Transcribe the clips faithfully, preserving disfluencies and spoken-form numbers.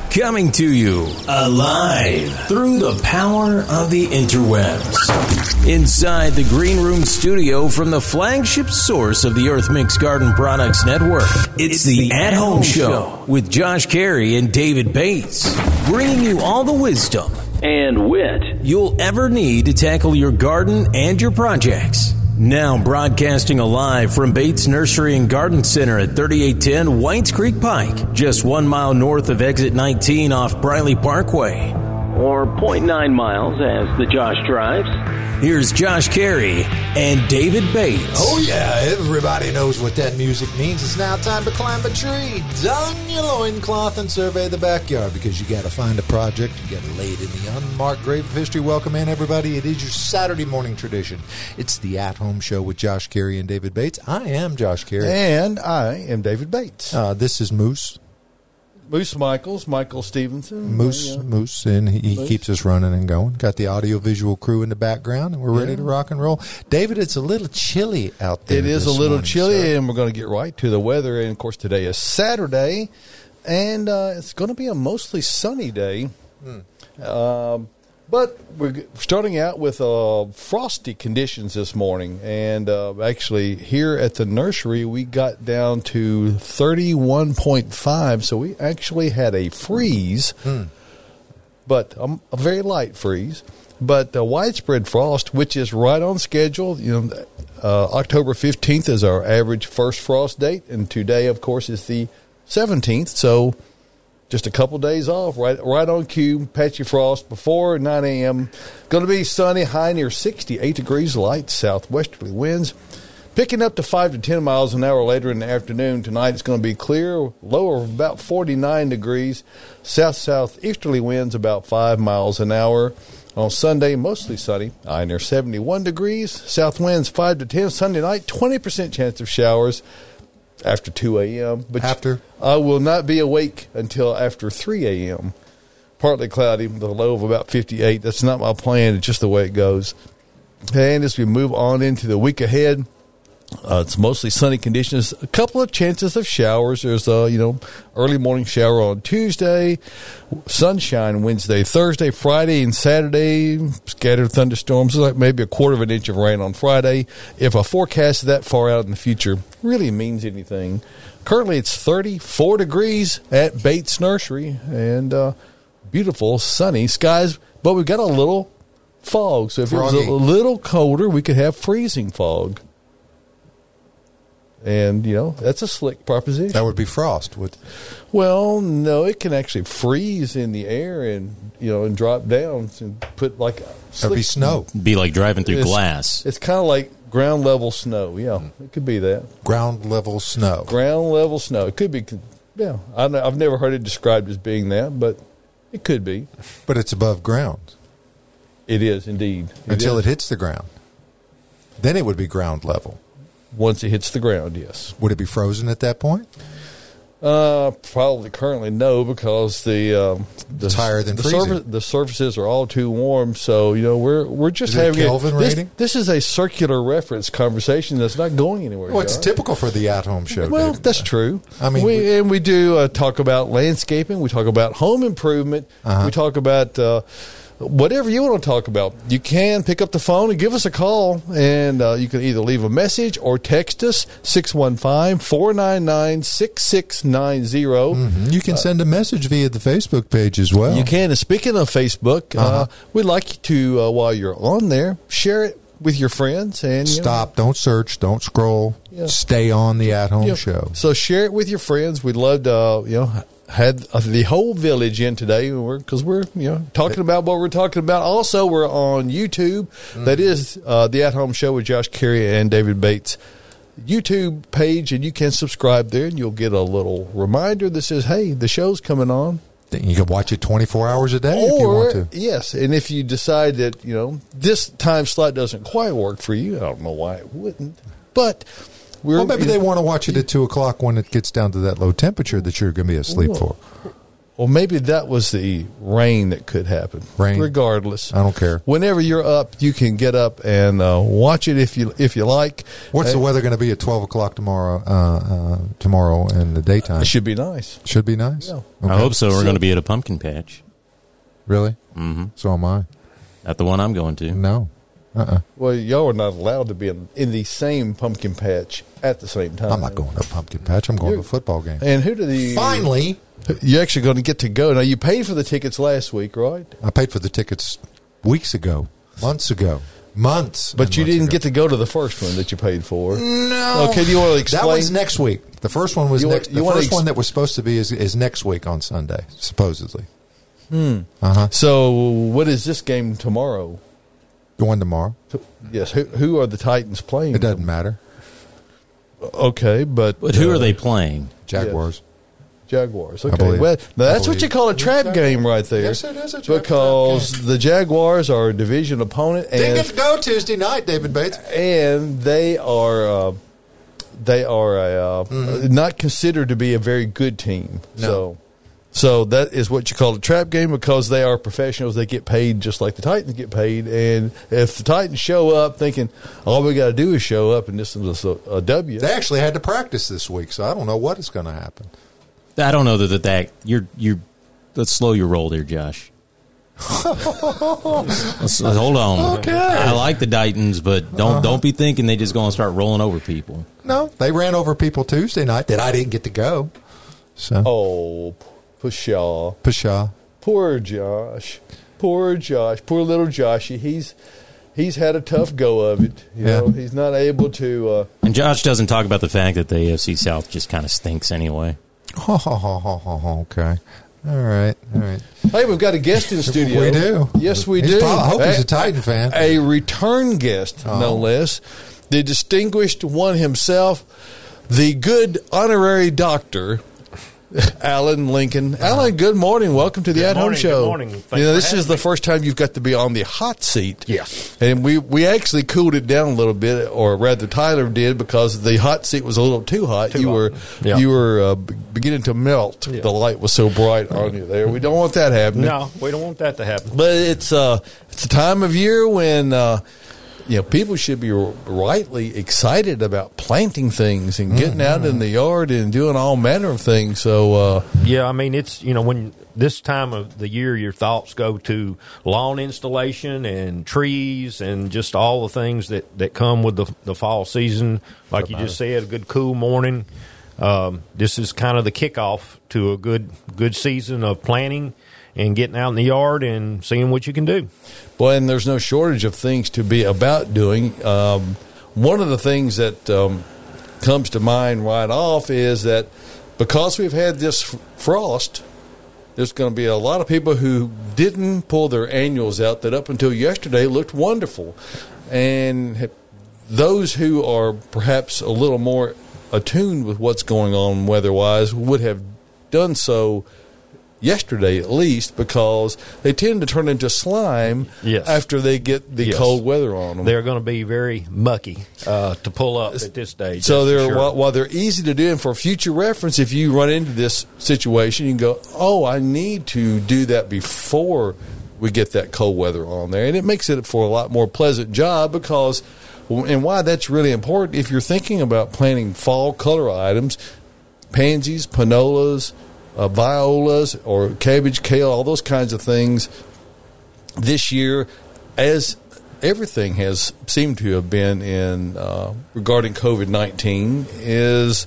Coming to you alive through the power of the interwebs. Inside the Green Room studio from the flagship source of the Earth Mix Garden Products Network, it's, it's the, the At Home Show with Josh Carey and David Bates, bringing you all the wisdom and wit you'll ever need to tackle your garden and your projects. Now broadcasting alive from Bates Nursery and Garden Center at thirty-eight ten Whites Creek Pike, just one mile north of exit nineteen off Briley Parkway. Or zero point nine miles as the Josh drives. Here's Josh Carey and David Bates. Oh, yeah, everybody knows what that music means. It's now time to climb a tree, don your loincloth, and survey the backyard, because you got to find a project. You got to lay it in the unmarked grave of history. Welcome in, everybody. It is your Saturday morning tradition. It's the At Home Show with Josh Carey and David Bates. I am Josh Carey. And I am David Bates. Uh, this is Moose. Moose Michaels, Michael Stevenson. Moose, yeah. Moose, and he, he Moose. keeps us running and going. Got the audio-visual crew in the background, and we're ready yeah. to rock and roll. David, it's a little chilly out there. It is this a little morning, chilly, sir. and we're going to get right to the weather. And, of course, today is Saturday, and uh, it's going to be a mostly sunny day. Hmm. Um, but we're starting out with uh, frosty conditions this morning. And uh, actually, here at the nursery, we got down to thirty-one point five. So we actually had a freeze, hmm. but um, a very light freeze. But a widespread frost, which is right on schedule. You know, uh, October fifteenth is our average first frost date. And today, of course, is the seventeenth. So just a couple days off, right right on cue, patchy frost before nine a.m. Going to be sunny, high near sixty-eight degrees, light southwesterly winds. Picking up to five to ten miles an hour later in the afternoon. Tonight it's going to be clear, lower of about forty-nine degrees, south-southeasterly winds about five miles an hour. On Sunday, mostly sunny, high near seventy-one degrees, south winds five to ten. Sunday night, twenty percent chance of showers after two a.m. But after? I will not be awake until after three a.m. Partly cloudy, with a low of about fifty-eight. That's not my plan. It's just the way it goes. And as we move on into the week ahead, uh, it's mostly sunny conditions. A couple of chances of showers. There's a, you know, early morning shower on Tuesday, sunshine Wednesday, Thursday, Friday, and Saturday. Scattered thunderstorms, like maybe a quarter of an inch of rain on Friday. If a forecast that far out in the future really means anything. Currently, it's thirty-four degrees at Bates Nursery, and uh, beautiful sunny skies. But we've got a little fog, so if Froggy. it was a little colder, we could have freezing fog. And, you know, that's a slick proposition. That would be frost. Would Well, no, it can actually freeze in the air and, you know, and drop down and put like a That would be snow. Be like driving through It's- glass. It's kind of like ground level snow. Yeah, it could be that. Ground level snow. Ground level snow. It could be, yeah. I know, I've never heard it described as being that, but it could be. But it's above ground. It is indeed. It Until is. it hits the ground. Then it would be ground level. Once it hits the ground, yes. Would it be frozen at that point? Uh, probably currently no, because the um, the It's higher than the, freezing. surface, the surfaces are all too warm. So you know we're we're just Is it a having Kelvin this, rating? This is a circular reference conversation that's not going anywhere. Well, it's John. typical for the at-home show. Well, David. that's true. I mean, we, we- and we do uh, talk about landscaping. We talk about home improvement. Uh-huh. We talk about uh, whatever you want to talk about. You can pick up the phone and give us a call, and uh, you can either leave a message or text us six one five, four nine nine, six six nine zero. Mhm. You can send a message via the Facebook page as well. You can. And speaking of Facebook, Uh-huh. uh, we'd like you to, uh, while you're on there, share it with your friends. And you know, Stop. Don't search. Don't scroll. Yeah. Stay on the at-home you know, show. So share it with your friends. We'd love to, uh, you know, had uh, the whole village in today because we're, you know, talking about what we're talking about. Also, we're on YouTube. Mm-hmm. That is uh, the At Home Show with Josh Carey and David Bates YouTube page, and you can subscribe there, and you'll get a little reminder that says, "Hey, the show's coming on." You can watch it twenty-four hours a day Or, if you want to. yes, and if you decide that, you know, this time slot doesn't quite work for you, I don't know why it wouldn't, but we're... Well, maybe they want to watch it at two o'clock when it gets down to that low temperature that you're going to be asleep for. Well, maybe that was the rain that could happen. Rain. Regardless. I don't care. Whenever you're up, you can get up and uh, watch it if you if you like. What's uh, the weather going to be at twelve o'clock tomorrow? Uh, uh, tomorrow in the daytime. It should be nice. Should be nice. Yeah. Okay. I hope so. We're going to be at a pumpkin patch. Really? Mm-hmm. So am I. Not the one I'm going to. No. Uh-uh. Well, y'all are not allowed to be in, in the same pumpkin patch at the same time. I'm not going to a pumpkin patch. I'm going You're- to a football game. And who do the Finally, You're actually going to get to go. Now, you paid for the tickets last week, right? I paid for the tickets weeks ago, months ago, months. But and you months didn't ago. get to go to the first one that you paid for. No. Okay, do you want to explain? That one's next week. The first one was You want- next. you The want to first ex- one that was supposed to be is, is next week on Sunday, supposedly. Hmm. Uh huh. So, what is this game tomorrow? The one tomorrow. Yes, who, who are the Titans playing? It doesn't matter. Okay, but But who uh, are they playing? Jaguars. Jaguars. I Okay, believe. well, now I that's what believe. you call a trap Exactly. game right there. Yes, it is a trap- because trap the Jaguars are a division opponent, Didn't and get to go Tuesday night, David Bates. and they are uh, they are a, uh, Mm-hmm. not considered to be a very good team. No. So, so that is what you call a trap game because they are professionals. They get paid just like the Titans get paid. And if the Titans show up thinking all we got to do is show up and this is a, a W, They actually had to practice this week, so I don't know what is going to happen. I don't know that that, that you're you're. Let's slow your roll there, Josh. let's, let's- hold on. Okay. I like the Titans, but don't Uh-huh. don't be thinking they just going to start rolling over people. No, they ran over people Tuesday night that I didn't get to go. So, oh, Pshaw. Pshaw. Poor Josh. Poor Josh. Poor little Joshy. He's he's had a tough go of it. You Yeah. know, he's not able to. Uh, And Josh doesn't talk about the fact that the A F C South just kind of stinks anyway. Ho, ho, ho, ho, ho, ho, okay. All right. All right. hey, we've got a guest in the studio. We do. Yes, we He's do. probably- I hope he's a A- Titan fan. A return guest, no Oh. less. The distinguished one himself, the good honorary doctor. Alan Lincoln. Alan, good morning. Welcome to the Good At Home morning, Show. good morning. Thanks you know, for this having is the me. first time you've got to be on the hot seat. Yes. And we, we actually cooled it down a little bit, or rather Tyler did, because the hot seat was a little too hot. Too you hot. were Yeah. you were uh, be- beginning to melt. Yeah. The light was so bright on you there. We don't want that happening. No, we don't want that to happen. But it's uh it's a time of year when uh, you know people should be rightly excited about planting things and getting out in the yard and doing all manner of things. So uh, Yeah, I mean, it's, you know, when this time of the year, your thoughts go to lawn installation and trees and just all the things that, that come with the, the fall season. Like you just said, a good cool morning. Um, this is kind of the kickoff to a good good season of planting and getting out in the yard and seeing what you can do. Well, and there's no shortage of things to be about doing. Um, one of the things that um, comes to mind right off is that because we've had this f- frost, there's going to be a lot of people who didn't pull their annuals out that up until yesterday looked wonderful. And ha- those who are perhaps a little more attuned with what's going on weather-wise would have done so yesterday at least, because they tend to turn into slime Yes. after they get the Yes. cold weather on them. They're going to be very mucky uh, to pull up at this stage. So that's for they're sure. while, while they're easy to do, and for future reference, if you run into this situation, you can go, "Oh, I need to do that before we get that cold weather on there," and it makes it for a lot more pleasant job. Because, and why that's really important, if you're thinking about planting fall color items, pansies, panolas, uh, violas, or cabbage, kale, all those kinds of things, this year, as everything has seemed to have been in uh, regarding COVID nineteen, is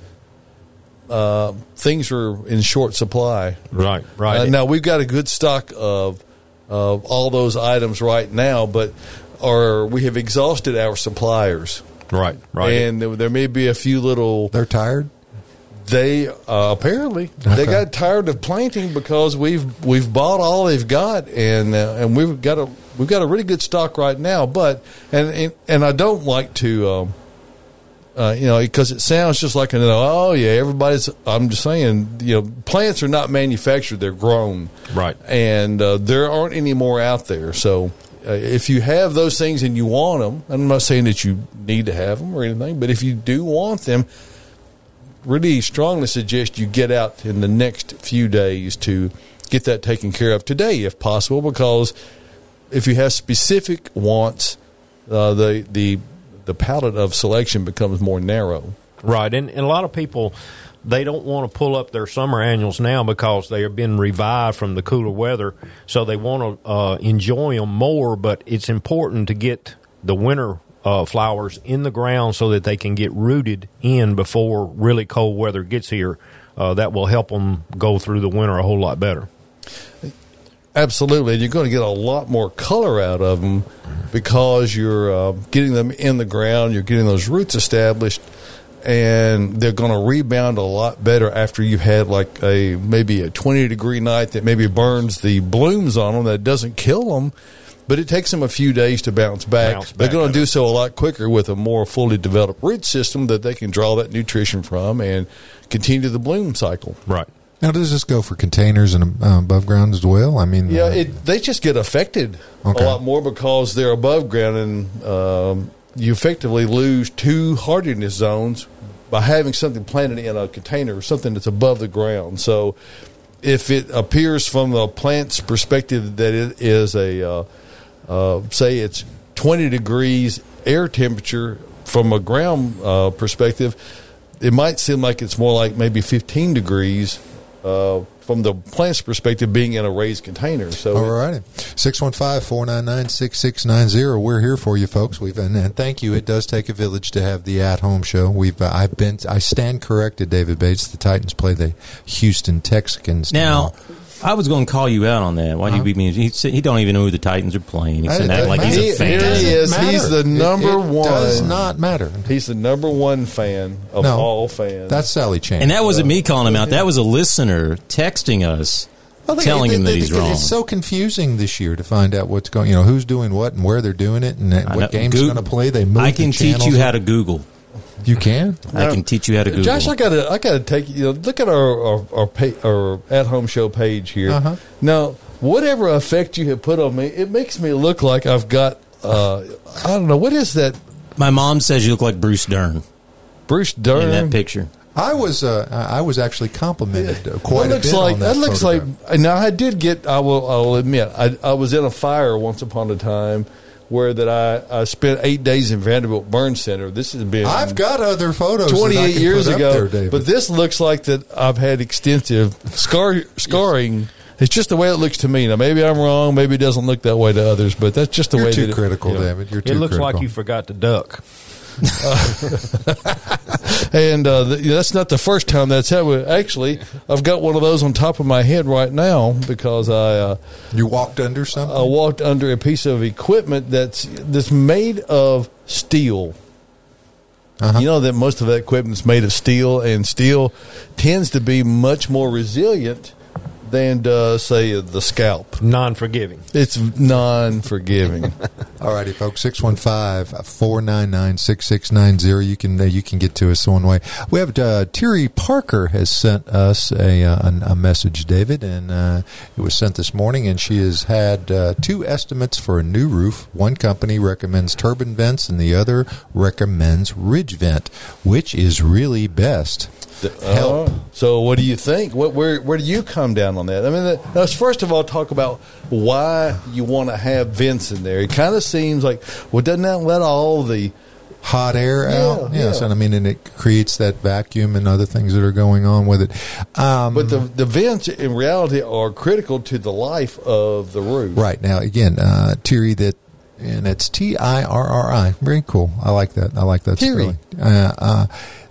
uh, things are in short supply. Right, right. Uh, now, we've got a good stock of of all those items right now, but are we have exhausted our suppliers. right, right. And there, there may be a few little. They're tired. They uh, apparently they Okay. got tired of planting because we've we've bought all they've got, and uh, and we've got a we've got a really good stock right now. But and and, and I don't like to, um, uh, you know, because it sounds just like another. Oh yeah, everybody's. I'm just saying, you know, plants are not manufactured; they're grown, Right. And uh, there aren't any more out there. So uh, if you have those things and you want them, I'm not saying that you need to have them or anything, but if you do want them, really strongly suggest you get out in the next few days to get that taken care of today if possible, because if you have specific wants, uh, the the the palette of selection becomes more narrow. Right, and, and a lot of people, they don't want to pull up their summer annuals now because they have been revived from the cooler weather, so they want to uh, enjoy them more, but it's important to get the winter uh, flowers in the ground so that they can get rooted in before really cold weather gets here. Uh, that will help them go through the winter a whole lot better. Absolutely, and you're going to get a lot more color out of them because you're uh, getting them in the ground, you're getting those roots established, and they're going to rebound a lot better after you've had like a maybe a twenty degree night that maybe burns the blooms on them, that doesn't kill them, but it takes them a few days to bounce back. Bounce back they're going to do so a lot quicker with a more fully developed root system that they can draw that nutrition from and continue the bloom cycle. Right. Now, does this go for containers and uh, above ground as well? I mean, yeah, uh, it, they just get affected Okay. a lot more because they're above ground, and um, you effectively lose two hardiness zones by having something planted in a container, something that's above the ground. So if it appears from the plant's perspective that it is a, uh, uh, say it's twenty degrees air temperature from a ground uh, perspective, it might seem like it's more like maybe fifteen degrees uh, from the plant's perspective being in a raised container. So all righty. six one five, four nine nine, six six nine zero. We're here for you, folks. We've and, and thank you. It does take a village to have the at-home show. We've uh, I've been I stand corrected, David Bates. The Titans play the Houston Texans Now, tomorrow. I was going to call you out on that. Why do you beat me? He said he don't even know who the Titans are playing. He's It acting doesn't like matter. he's a He- fan. he is. Doesn't He's matter. the number it, it one. Does not matter. He's the number one fan of No, all fans. That's Sally Chan. And that wasn't me calling him out. That was a listener texting us, Well, they- telling they- him that they- he's they- wrong. It's so confusing this year to find out what's going. You know, who's doing what and where they're doing it, and I know. what games Goo- are going to play. They move I can the teach channels. you how to Google. You can. I can teach you how to Google. Josh, I gotta, I gotta take you. Know, look at our our our, pa- our at home show page here. Uh-huh. Now, whatever effect you have put on me, it makes me look like I've got. Uh, I don't know what is that. My mom says you look like Bruce Dern Bruce Dern in that picture. I was uh, I was actually complimented uh, quite that a looks bit like on that. that looks photograph. like. Now I did get. I will. I will admit. I I was in a fire once upon a time. Where that I, I spent eight days in Vanderbilt Burn Center. This has been I've got other photos. that I twenty-eight can years put up ago, there, David. but this looks like that I've had extensive scar scarring. It's just the way it looks to me. Now, maybe I'm wrong. Maybe it doesn't look that way to others, but that's just the You're way. too that critical, it, you know. David. You're too It looks critical. like you forgot to duck. And uh, th- that's not the first time that's happened. Actually, I've got one of those on top of my head right now because I uh, You walked under something. I walked under a piece of equipment that's that's made of steel. Uh-huh. You know that most of that equipment is made of steel, and steel tends to be much more resilient than, uh, say, the scalp. Non-forgiving. It's non-forgiving. All righty, folks. six one five, four nine nine, six six nine zero. You can uh, you can get to us one way. We have uh, Terry Parker has sent us a uh, a, a message, David, and uh, it was sent this morning. And she has had uh, two estimates for a new roof. One company recommends turbine vents, and the other recommends ridge vent. Which is really best? Help. Uh, so, what do you think? What, where where do you come down on that? I mean, that, let's first of all talk about why you want to have vents in there. It kind of seems like, well, doesn't that let all the Hot air Yeah, out, yes, yeah. and I mean, and it creates that vacuum and other things that are going on with it. Um, But the the vents in reality are critical to the life of the roof. right now, again, uh, Terry, that and it's T I R R I. Very cool. I like that. I like that Terry. spelling. Uh, uh,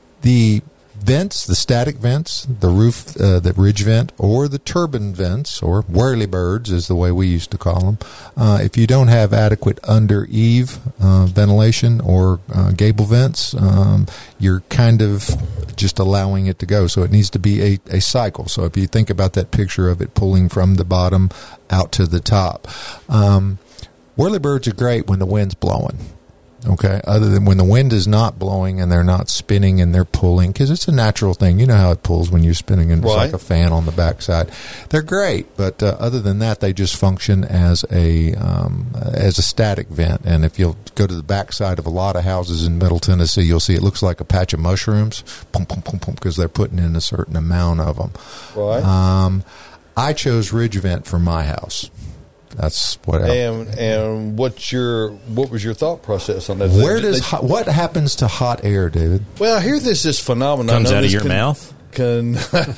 the vents, the static vents, the roof, uh, the ridge vent, or the turbine vents, or whirlybirds is the way we used to call them. Uh, if you don't have adequate under eave uh, ventilation or uh, gable vents, um, you're kind of just allowing it to go. So it needs to be a, a cycle. So if you think about that picture of it pulling from the bottom out to the top, um, whirlybirds are great when the wind's blowing. Okay, other than when the wind is not blowing and they're not spinning and they're pulling, because it's a natural thing. You know how it pulls when you're spinning, and it's Right. like a fan on the backside. They're great, but uh, other than that, they just function as a um, as a static vent. And if you'll go to the backside of a lot of houses in Middle Tennessee, you'll see it looks like a patch of mushrooms, pum, pum, pum, pum, because they're putting in a certain amount of them. Right. Um, I chose ridge vent for my house. That's what. And and what's your what was your thought process on that? Where They- does they- hot, what happens to hot air, David? well, I hear there's this phenomenon Comes known out of as your con- mouth? Con-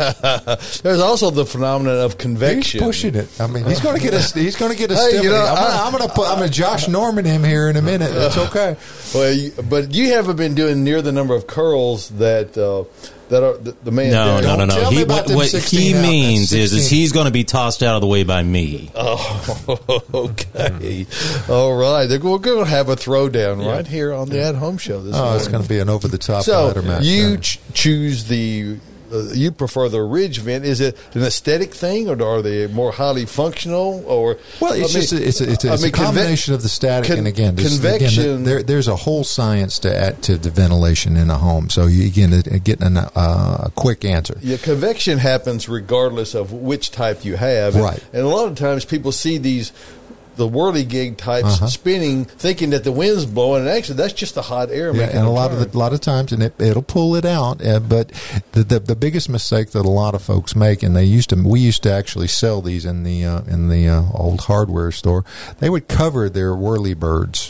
there's also the phenomenon of convection. He's pushing it. I mean, he's going to get a he's going to get a Hey, step. you know, I'm gonna- I- I'm going to put I'm going to Josh Norman him here in a minute. It's okay. Well, you, but you haven't been doing near the number of curls that uh, that are the, the man. No, there. no, no, Don't no. tell me He, about what them what he sixteen out- means is, is sixteen. he's going to be tossed out of the way by me. Oh, okay. All right. They're- We're going to have a throwdown right here on the At Home Show this Oh, morning. it's going to be an over the top So ladder match. you Yeah. ch- choose the. Uh, you prefer the ridge vent? Is it an aesthetic thing, or are they more highly functional? Or Well, it's I mean- just a, it's a, it's a, I it's mean, a combination conve- of the static con- and again, this, convection- again there, there's a whole science to add to the ventilation in a home. So you again uh, getting an, uh, a quick answer. Yeah, convection happens regardless of which type you have. And- Right. And a lot of times people see these, the whirligig types Uh-huh. spinning, thinking that the wind's blowing, and actually that's just the hot air Yeah, making and a the lot turn. of the, a lot of times, and it, it'll pull it out. Uh, but the, the the biggest mistake that a lot of folks make, and they used to, we used to actually sell these in the uh, in the uh, old hardware store. They would cover their whirlybirds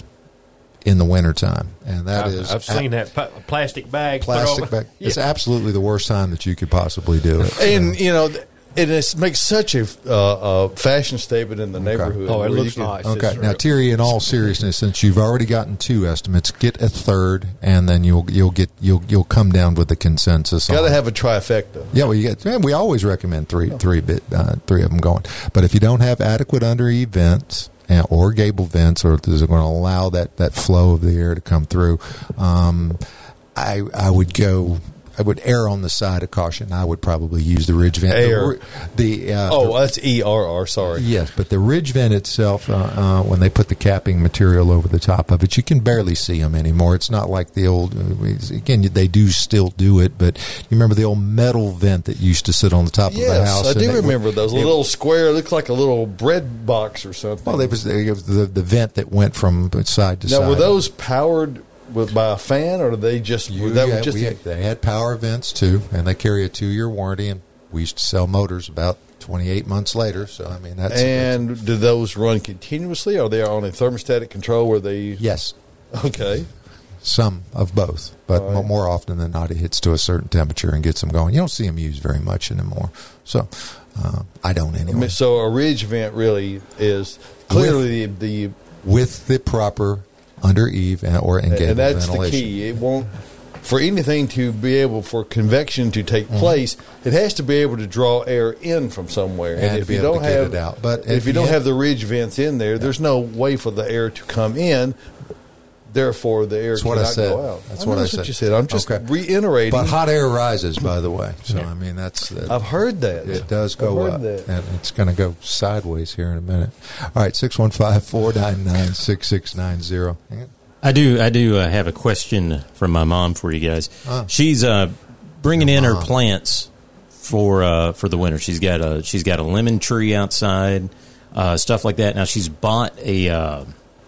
in the wintertime, and that I've, is I've seen that pa- plastic bag. put plastic over- bag. It's absolutely the worst time that you could possibly do it. And you know, th- and it makes such a uh, uh, fashion statement in the neighborhood. Oh, it where you looks can- nice. Okay, It's now real. Terry, in all seriousness, since you've already gotten two estimates, get a third, and then you'll you'll get you'll you'll come down with the consensus. Got on to it. have a trifecta. Yeah, well, you get. Man, we always recommend three, three bit, uh, three of them going. But if you don't have adequate under eave vents and, or gable vents, or is it going to allow that, that flow of the air to come through, um, I I would go. I would err on the side of caution. I would probably use the ridge vent. Air. The, the uh, Oh, that's E R R. Sorry. Yes, but the ridge vent itself, uh, uh, when they put the capping material over the top of it, you can barely see them anymore. It's not like the old, uh, again, they do still do it, but you remember the old metal vent that used to sit on the top of the Yes, house? I and do it would- remember those. A it- little square, looks like a little bread box or something. Well, it was, it was the, the vent that went from side to now, side. were those powered with by a fan, or did they just? You, that yeah, was just we had- they had power vents too, and they carry a two-year warranty, and we used to sell motors about twenty-eight months later. So, I mean, that's... and do those run continuously? Or are they on a thermostatic control where they? Yes. Okay. Some of both, but All right. mo- more often than not, it hits to a certain temperature and gets them going. You don't see them used very much anymore, so uh, I don't I anyway. mean, so a ridge vent really is clearly the, With the proper under eave and, or and the gable and that's ventilation. the key. It won't. For anything to be able for convection to take Mm-hmm. place, it has to be able to draw air in from somewhere. And to if be you able don't to get have it out. But if, if you don't you- have the ridge vents in there, there's no way for the air to come in. Therefore, the air That's what I cannot said. go out. That's I know what I that's said. what you said. I'm just Okay. reiterating. But hot air rises, by the way. So I mean, that's that, I've heard that. it does I've go heard up, that. and it's going to go sideways here in a minute. All right, six one five four nine nine six six nine zero. I do. I do uh, have a question from my mom for you guys. Ah. She's uh, bringing Your in her mom. plants for uh, for the winter. She's got a she's got a lemon tree outside, uh, stuff like that. Now she's bought a, uh,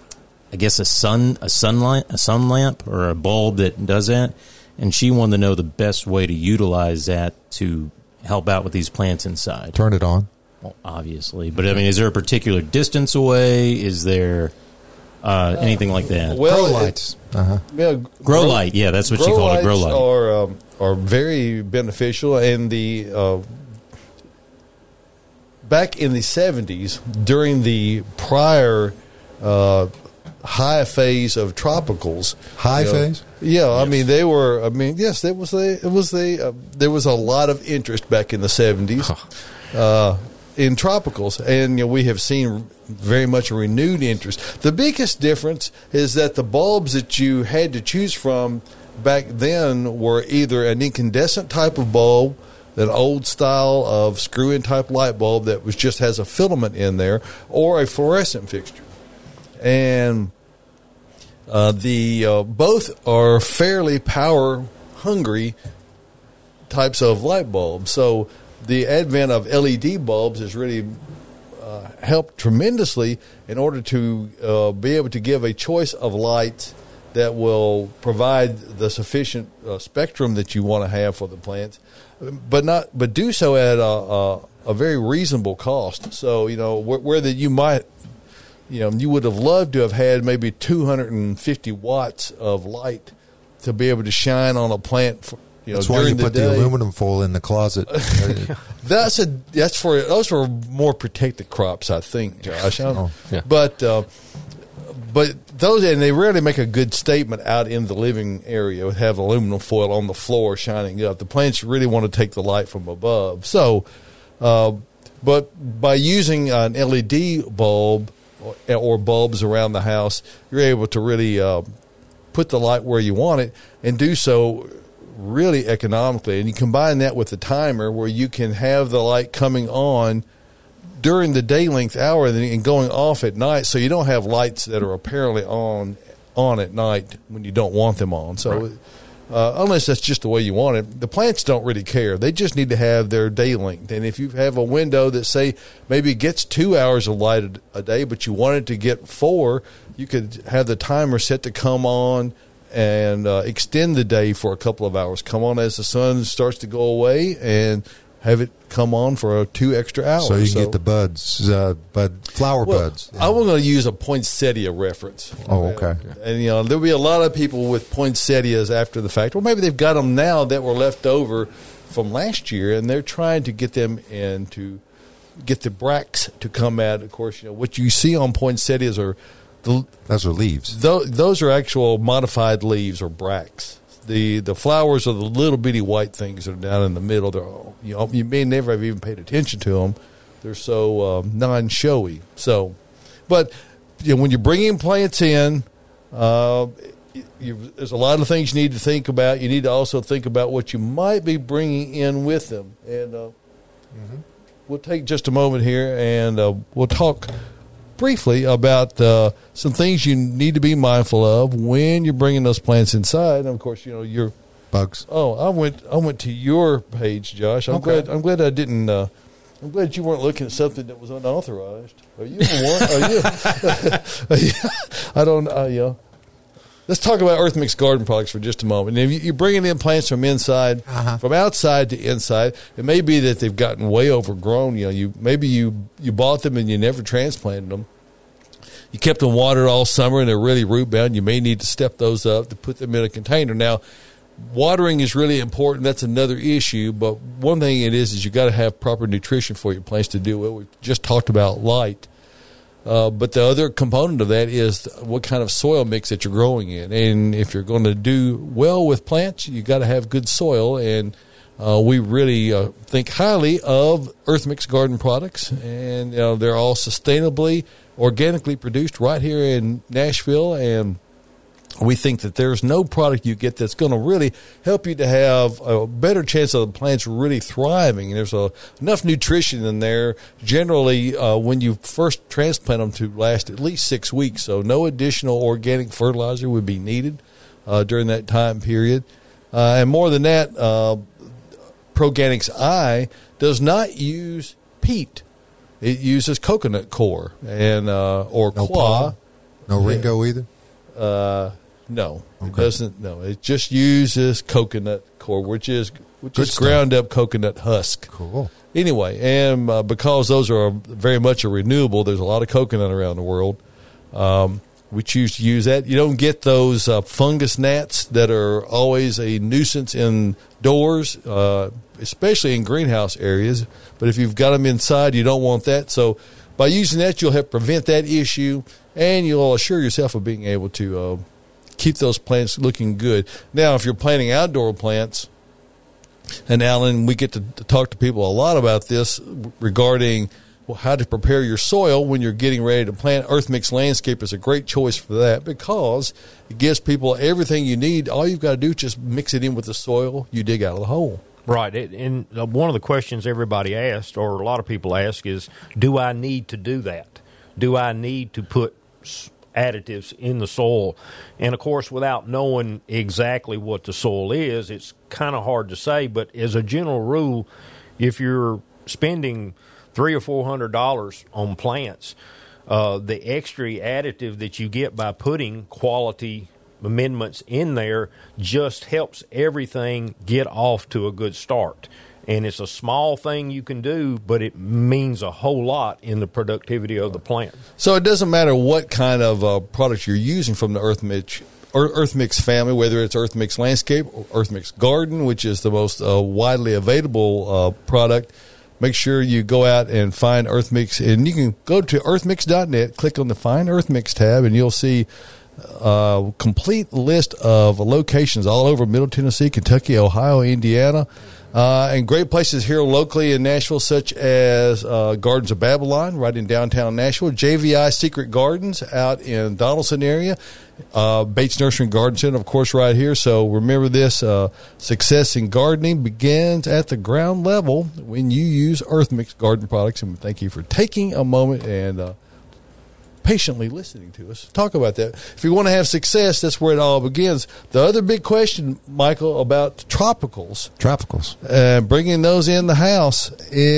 I guess a sun a sunlight a sun lamp or a bulb that does that, and she wanted to know the best way to utilize that to help out with these plants inside. Turn it on. Well, obviously, but I mean, is there a particular distance away? Is there uh, anything like that? Well, Grow it- lights. Uh-huh. Yeah, Grow light, yeah, that's what she called it. Grow light. Are um, are very beneficial, and the uh, back in the seventies during the prior uh, high phase of tropicals, High you know, phase? Yeah, I mean they were. I mean, yes, there was a. It was a. Uh, there was a lot of interest back in the seventies. Uh, in tropicals, and you know, we have seen very much a renewed interest. The biggest difference is that the bulbs that you had to choose from back then were either an incandescent type of bulb, an old style of screw-in type light bulb that was just has a filament in there, or a fluorescent fixture. And uh, the uh, both are fairly power hungry types of light bulbs. So the advent of L E D bulbs has really uh, helped tremendously in order to uh, be able to give a choice of light that will provide the sufficient uh, spectrum that you want to have for the plants, but not but do so at a, a a very reasonable cost. So, you know, where, where that you might, you know, you would have loved to have had maybe two hundred fifty watts of light to be able to shine on a plant for, you know, that's why you the put day. the aluminum foil in the closet. That's a that's for those are more protected crops, I think, Josh. I don't, Oh, yeah. But uh, but those and they rarely make a good statement out in the living area with have aluminum foil on the floor shining up. The plants really want to take the light from above. So, uh, but by using an L E D bulb or, or bulbs around the house, you're able to really uh, put the light where you want it and do so really economically. And you combine that with the timer where you can have the light coming on during the day length hour and going off at night, so you don't have lights that are apparently on on at night when you don't want them on. So Right. uh, unless that's just the way you want it, the plants don't really care. They just need to have their day length. And if you have a window that, say, maybe gets two hours of light a, a day, but you want it to get four, you could have the timer set to come on and uh, extend the day for a couple of hours. Come on as the sun starts to go away and have it come on for uh, two extra hours. So you can get the buds, uh, bud flower Well, buds. I was going to use a poinsettia reference. Oh, okay. And, you know, there'll be a lot of people with poinsettias after the fact. Well, maybe they've got them now that were left over from last year, and they're trying to get them in to get the bracts to come out. Of course, you know, what you see on poinsettias are the, Those are leaves. those, those are actual modified leaves or bracts. The the flowers are the little bitty white things that are down in the middle. They're all, you know, you may never have even paid attention to them. They're so um, non-showy. So, but you know, when you're bringing plants in, uh, you, there's a lot of things you need to think about. You need to also think about what you might be bringing in with them. And uh, mm-hmm. we'll take just a moment here, and uh, we'll talk briefly about uh, some things you need to be mindful of when you're bringing those plants inside. And of course, you know you're Bugs. Oh, I went. I went to your page, Josh. I'm Okay. glad. I'm glad I didn't. Uh, I'm glad you weren't looking at something that was unauthorized. Are you the one? Are you? I don't. Uh, you know. Let's talk about Earth Mix Garden Products for just a moment. If you're bringing in plants from inside, Uh-huh. from outside to inside, it may be that they've gotten way overgrown. You know, you maybe you you bought them and you never transplanted them. You kept them watered all summer and they're really root bound. You may need to step those up to put them in a container. Now, watering is really important. That's another issue. But one thing it is is you got to have proper nutrition for your plants to do it. We just talked about light. Uh, but the other component of that is what kind of soil mix that you're growing in. And if you're going to do well with plants, you got to have good soil. And uh, we really uh, think highly of Earth Mix Garden Products. And you know, they're all sustainably, organically produced right here in Nashville. And we think that there's no product you get that's going to really help you to have a better chance of the plants really thriving. And there's a, enough nutrition in there generally uh, when you first transplant them to last at least six weeks. So no additional organic fertilizer would be needed uh, during that time period. Uh, and more than that, uh, Proganics I does not use peat. It uses coconut coir and uh, or No qua. pollen? No Ringo either? Uh, no, it Okay. doesn't. No, it just uses coconut coir, which is which Good is stuff. ground up coconut husk. Cool. Anyway, and uh, because those are very much a renewable, there's a lot of coconut around the world. Um, we choose to use that. You don't get those uh, fungus gnats that are always a nuisance indoors, uh, especially in greenhouse areas. But if you've got them inside, you don't want that. So by using that, you'll help prevent that issue, and you'll assure yourself of being able to uh, keep those plants looking good. Now, if you're planting outdoor plants, and Alan, we get to, to talk to people a lot about this regarding well, how to prepare your soil when you're getting ready to plant. Earth Mix Landscape is a great choice for that because it gives people everything you need. All you've got to do is just mix it in with the soil you dig out of the hole. Right. It, and uh, one of the questions everybody asked, or a lot of people ask, is, do I need to do that? Do I need to put s- additives in the soil? And, of course, without knowing exactly what the soil is, it's kind of hard to say. But as a general rule, if you're spending three or four hundred dollars on plants, uh, the extra additive that you get by putting quality amendments in there just helps everything get off to a good start. And it's a small thing you can do, but it means a whole lot in the productivity of the plant. So it doesn't matter what kind of uh, product you're using from the Earth Mix, or Earth Mix family, whether it's Earth Mix Landscape or Earth Mix Garden, which is the most uh, widely available uh, product. Make sure you go out and find Earth Mix, and you can go to earth mix dot net, click on the Find Earth Mix tab, and you'll see a complete list of locations all over Middle Tennessee, Kentucky, Ohio, Indiana. Uh, and great places here locally in Nashville, such as uh, Gardens of Babylon, right in downtown Nashville, J V I Secret Gardens out in Donaldson area, uh, Bates Nursery and Garden Center, of course, right here. So remember this, uh, success in gardening begins at the ground level when you use Earth Mix garden products. And thank you for taking a moment and uh, patiently listening to us talk about that. If you want to have success, that's where it all begins. The other big question, Michael, about tropicals, Tropicals. uh, bringing those in the house,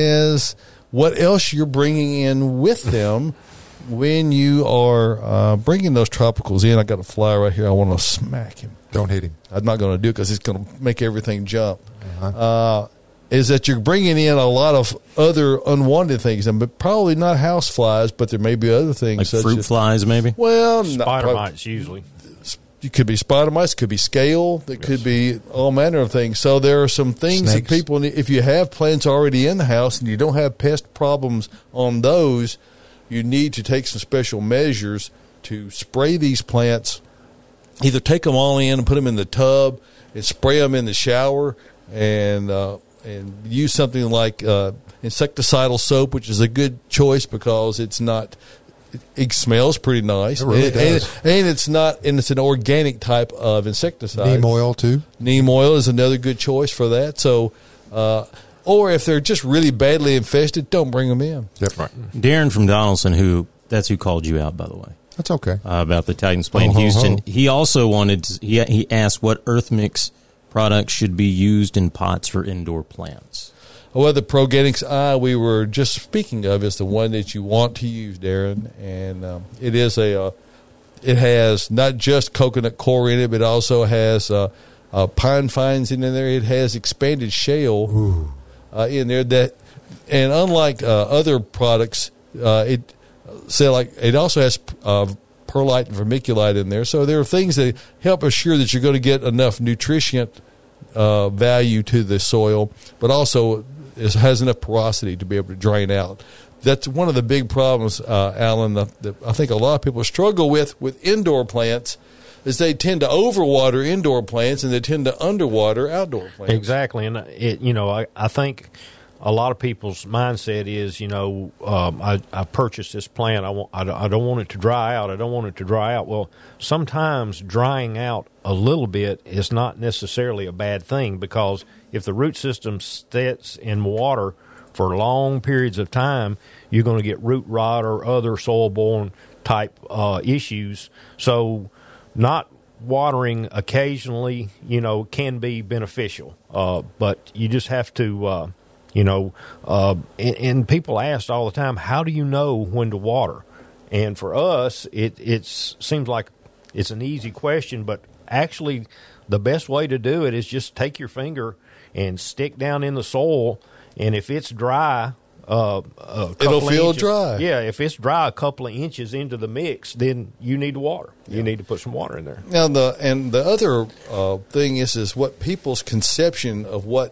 is what else you're bringing in with them when you are uh, bringing those tropicals in. I got a fly right here. I want to smack him. Don't hit him. I'm not going to do it because it's going to make everything jump. Uh-huh. Uh, is that you're bringing in a lot of other unwanted things, and but probably not house flies, but there may be other things Like such fruit as, flies, maybe? well, not Spider prob- mites usually. It could be spider mites, could be scale, it could be all manner of things. So there are some things Snakes. that people need. If you have plants already in the house and you don't have pest problems on those, you need to take some special measures to spray these plants. Either take them all in and put them in the tub and spray them in the shower, and uh, and use something like uh, insecticidal soap, which is a good choice because it's not. It, it smells pretty nice. It really and, does. And, and it's not, and it's an organic type of insecticide. Neem oil, too. Neem oil is another good choice for that. So, uh, or if they're just really badly infested, don't bring them in. Yep. Right. Darren from Donaldson, who that's who called you out, by the way, That's okay. uh, about the Titans play in Ho, ho, Houston. ho. He also wanted to, he he asked what Earth Mix products should be used in pots for indoor plants. Well, the Proganics Eye we were just speaking of is the one that you want to use, Darren, and um, it is a. Uh, it has not just coconut core in it, but it also has uh, uh, pine fines in there. It has expanded shale uh, in there that, and unlike uh, other products, uh, it say like it also has uh, perlite and vermiculite in there. So there are things that help assure that you're going to get enough nutrient uh, value to the soil, but also it has enough porosity to be able to drain out. That's one of the big problems, uh, Alan, that, that I think a lot of people struggle with with indoor plants is they tend to overwater indoor plants and they tend to underwater outdoor plants. Exactly, and it you know I, I think a lot of people's mindset is you know um, I, I purchased this plant I want I, don't- I don't want it to dry out I don't want it to dry out. Well, sometimes drying out a little bit is not necessarily a bad thing, because if the root system sits in water for long periods of time, you're going to get root rot or other soil-borne type uh, issues. So not watering occasionally, you know, can be beneficial, uh, but you just have to, uh, you know, uh, and, and people ask all the time, how do you know when to water? And for us, it it's seems like it's an easy question, but actually the best way to do it is just take your finger and stick down in the soil, and if it's dry, uh, a couple It'll of feel inches- dry. Yeah, if it's dry a couple of inches into the mix, then you need to water. You need to put some water in there. Now the and the other uh, thing is is what people's conception of what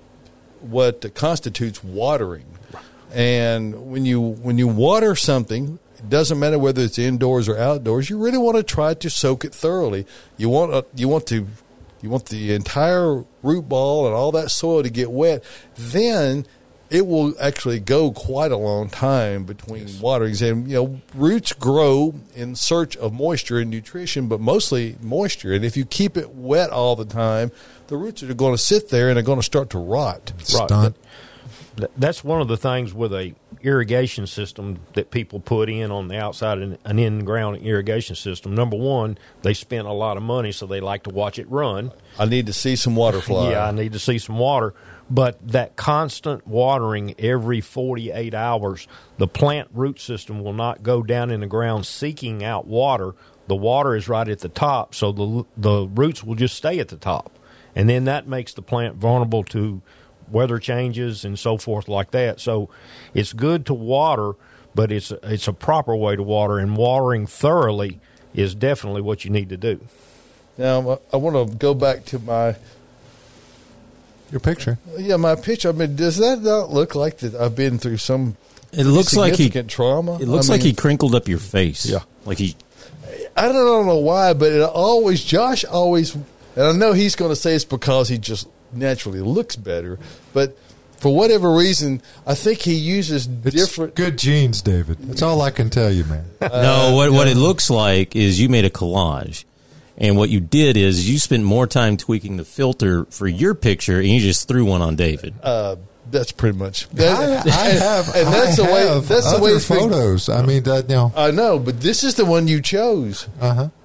what constitutes watering, and when you when you water something, it doesn't matter whether it's indoors or outdoors. You really want to try to soak it thoroughly. You want a, you want to you want the entire root ball and all that soil to get wet. Then it will actually go quite a long time between waterings. And, you know, roots grow in search of moisture and nutrition, but mostly moisture. And if you keep it wet all the time, the roots are going to sit there and they're going to start to rot. Stunt. Th- That's one of the things with a irrigation system that people put in on the outside of an in-ground irrigation system. Number one, they spend a lot of money, so they like to watch it run. I need to see some water fly. Yeah, I need to see some water. But that constant watering every forty-eight hours, the plant root system will not go down in the ground seeking out water. The water is right at the top, so the the roots will just stay at the top. And then that makes the plant vulnerable to weather changes and so forth like that. So it's good to water, but it's it's a proper way to water, and watering thoroughly is definitely what you need to do. Now, I want to go back to my Your picture. yeah my picture. I mean, does that not look like that I've been through some It looks like he significant trauma? It looks I like mean, he crinkled up your face. Yeah. like he. I don't, I don't know why, but it always Josh always, and I know he's going to say it's because he just naturally looks better, but for whatever reason, I think he uses It's different. good genes, David. That's all I can tell you, man. no, what what it looks like is you made a collage, and what you did is you spent more time tweaking the filter for your picture, and you just threw one on David. Uh, that's pretty much. I, That, I have, and that's I the way. have That's the other way it's been- photos. I mean, that, you know, I know, but this is the one you chose. uh huh.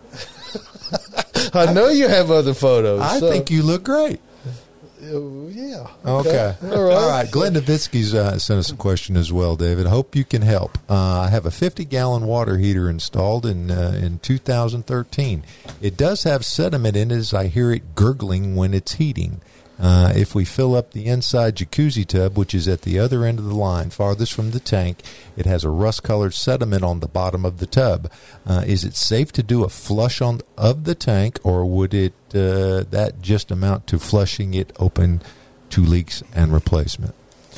I know you have other photos. I so- think you look great. Uh, yeah. Okay. All right. All right. Glenn Novitsky's uh, sent us a question as well, David. Hope you can help. Uh, I have a fifty-gallon water heater installed in uh, in two thousand thirteen. It does have sediment in it as I hear it gurgling when it's heating. Uh, if we fill up the inside jacuzzi tub, which is at the other end of the line, farthest from the tank, it has a rust-colored sediment on the bottom of the tub. Uh, is it safe to do a flush on of the tank, or would it uh, that just amount to flushing it open to leaks and replacement?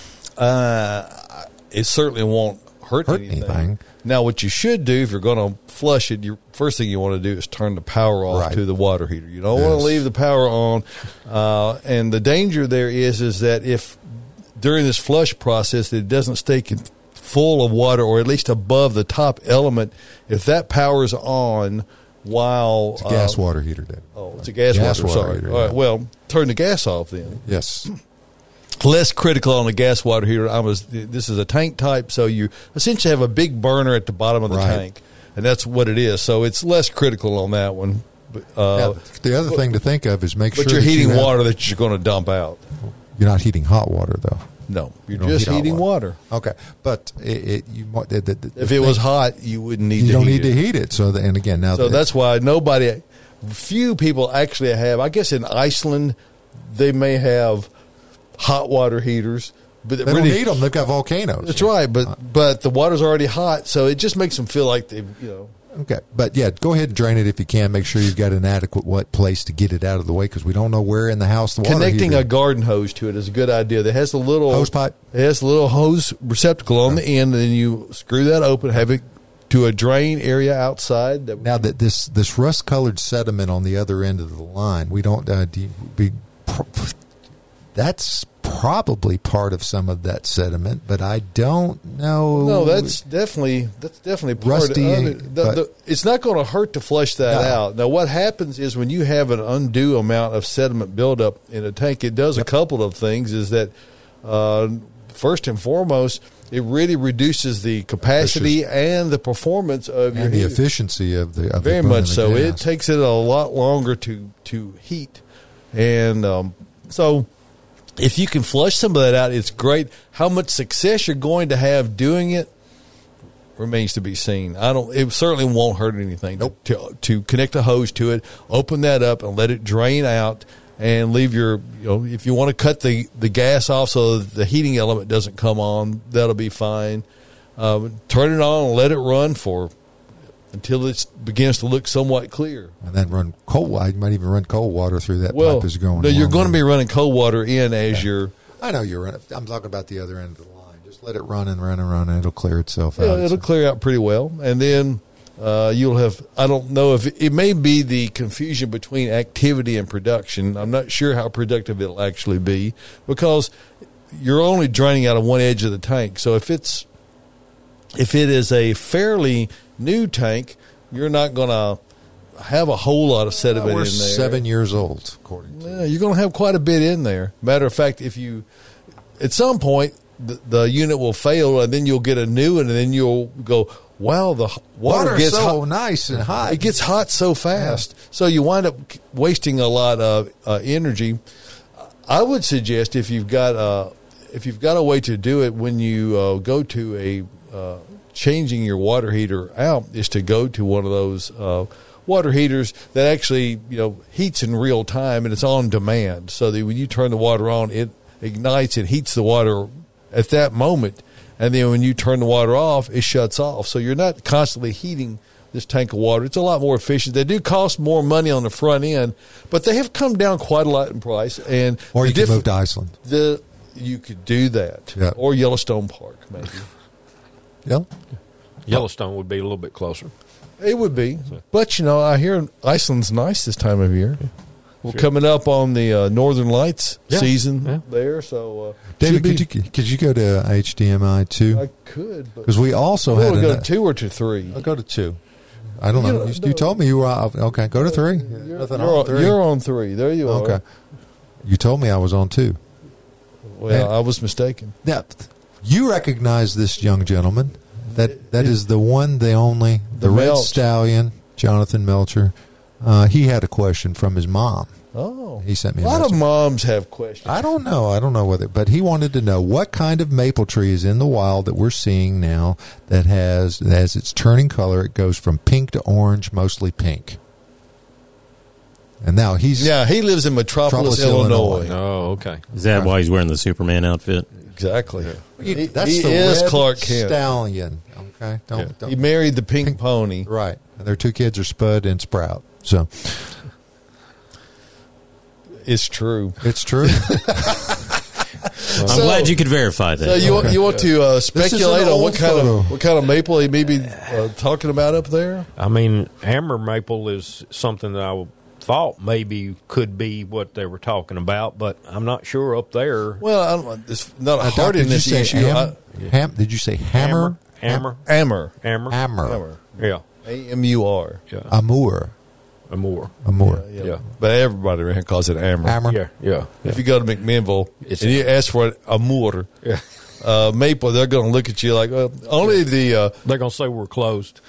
Uh, it certainly won't hurt, Hurt anything. anything. Now, what you should do if you're going to flush it, your first thing you want to do is turn the power off Right. to the water heater. You don't want Yes. to leave the power on. Uh, and the danger there is is that if during this flush process it doesn't stay con- full of water, or at least above the top element, if that power's on while It's a gas uh, water heater, David. oh, it's a gas, Gas water. water Sorry. heater, All right. yeah. Well, turn the gas off then. Yes. Less critical on the gas water heater. I was. This is a tank type, so you essentially have a big burner at the bottom of the Right. tank, and that's what it is. So it's less critical on that one. But, uh, Now, the other thing to think of is make but sure you're that you heating have- water that you're going to dump out. You're not heating hot water, though. No, you're You don't just heat hot heating water. Okay, but it, it you might- the, the, the If it was thing- hot, you wouldn't need you to don't heat need it. to heat it. So, the, and again, now So that- that's why nobody, few people actually have. I guess in Iceland, they may have hot water heaters, but they really, don't need them. They've got volcanoes. That's right, but but the water's already hot, so it just makes them feel like they, you know. Okay, but yeah, go ahead and drain it if you can. Make sure you've got an adequate wet place to get it out of the way, because we don't know where in the house the water Connecting heater. a garden hose to it is a good idea. That has the little Hose pipe? It has the little hose receptacle on the end, and then you screw that open, have it to a drain area outside. That, Now that this this rust colored sediment on the other end of the line, we don't. Uh, do you, be, pr- that's probably part of some of that sediment, but I don't know. no, that's definitely that's definitely part Rusty, of it. The, but- the, it's not going to hurt to flush that No. out. Now, what happens is when you have an undue amount of sediment buildup in a tank, it does a couple of things. Is that uh, first and foremost, it really reduces the capacity and the performance of your and the heater. efficiency of the of the Very burning much of so. It gas. takes it a lot longer to to heat, and um, so if you can flush some of that out, it's great. How much success you're going to have doing it remains to be seen. I don't. It certainly won't hurt anything. Nope. To, to connect a hose to it, open that up, and let it drain out, and leave your. You know, if you want to cut the the gas off so that the heating element doesn't come on, that'll be fine. Um, turn it on and let it run for until it begins to look somewhat clear. and then run cold. I might even run cold water through that Well, pipe as going. no, you're along going to there. be running cold water in as you're. I know you're running. I'm talking about the other end of the line. Just let it run and run and run, and it'll clear itself Yeah, out. it'll clear out pretty well, and then uh, you'll have. I don't know if it may be the confusion between activity and production. I'm not sure how productive it'll actually be because you're only draining out of one edge of the tank. So if it's if it is a fairly new tank, you're not going to have a whole lot of sediment We're in there. seven years old, according to. Yeah, you're going to have quite a bit in there. Matter of fact, if you, at some point, the, the unit will fail, and then you'll get a new one, and then you'll go, wow, the h- water Water's gets so hot. nice and hot. It gets hot so fast. So you wind up wasting a lot of uh, energy. I would suggest if you've got a, if you've got a way to do it when you uh, go to a uh, changing your water heater out, is to go to one of those uh, water heaters that actually, you know, heats in real time and it's on demand, so that when you turn the water on, it ignites and heats the water at that moment. And then when you turn the water off, it shuts off. So you're not constantly heating this tank of water. It's a lot more efficient. They do cost more money on the front end, but they have come down quite a lot in price. And Or you the can diff- move to Iceland. The you could do that, Yeah. or Yellowstone Park, maybe. Yeah. Yellowstone would be a little bit closer. It would be, but you know, I hear Iceland's nice this time of year. We're Sure. coming up on the uh, Northern Lights Yeah. season Yeah. there, so uh, David, should be- could you could you go to H D M I two? I could, but Because we also you had want to go an- to two or to three. I'll go to two. I don't You know. know, You, no. you told me you were uh, okay. Go to three. You're, Nothing you're on on, three. you're on three. There you are. Okay. You told me I was on two. Well, And- I was mistaken. Now, you recognize this young gentleman. That that is the one, the only, the, The Red Melch. Stallion, Jonathan Melcher. Uh, he had a question from his mom. Oh, He sent me a a lot of message. moms have questions. I don't know. I don't know whether, but he wanted to know what kind of maple tree is in the wild that we're seeing now that has, as it's turning color, it goes from pink to orange, mostly pink. And now he's Yeah, he lives in Metropolis, Metropolis, Illinois. Illinois. Oh, okay. Is that why he's wearing the Superman outfit? Exactly. He, that's he the is Red Clark Kent. Stallion. Okay, don't, Yeah. don't He married the pink pony. right. And their two kids are Spud and Sprout. So It's true. it's true. I'm So- glad you could verify that. So you want you want to uh, speculate an on old what kind photo. of what kind of maple he may be uh, talking about up there? I mean, hammer maple is something that I would- thought maybe could be what they were talking about, but I'm not sure up there. Well, I don't, it's not a Uh, Doc, did you hardiness say issue. ham? Ham- did you say hammer? Hammer. Hammer. Hammer. Hammer. Hammer. Yeah. A M U R. Yeah. Amour. Amour. Amour. Yeah. Yeah. But everybody around here calls it hammer. Hammer. Yeah. Yeah. If you go to McMinnville It's- and you ask for an amour, Yeah. uh, maple, they're going to look at you like, well, only the uh, They're going to say we're closed.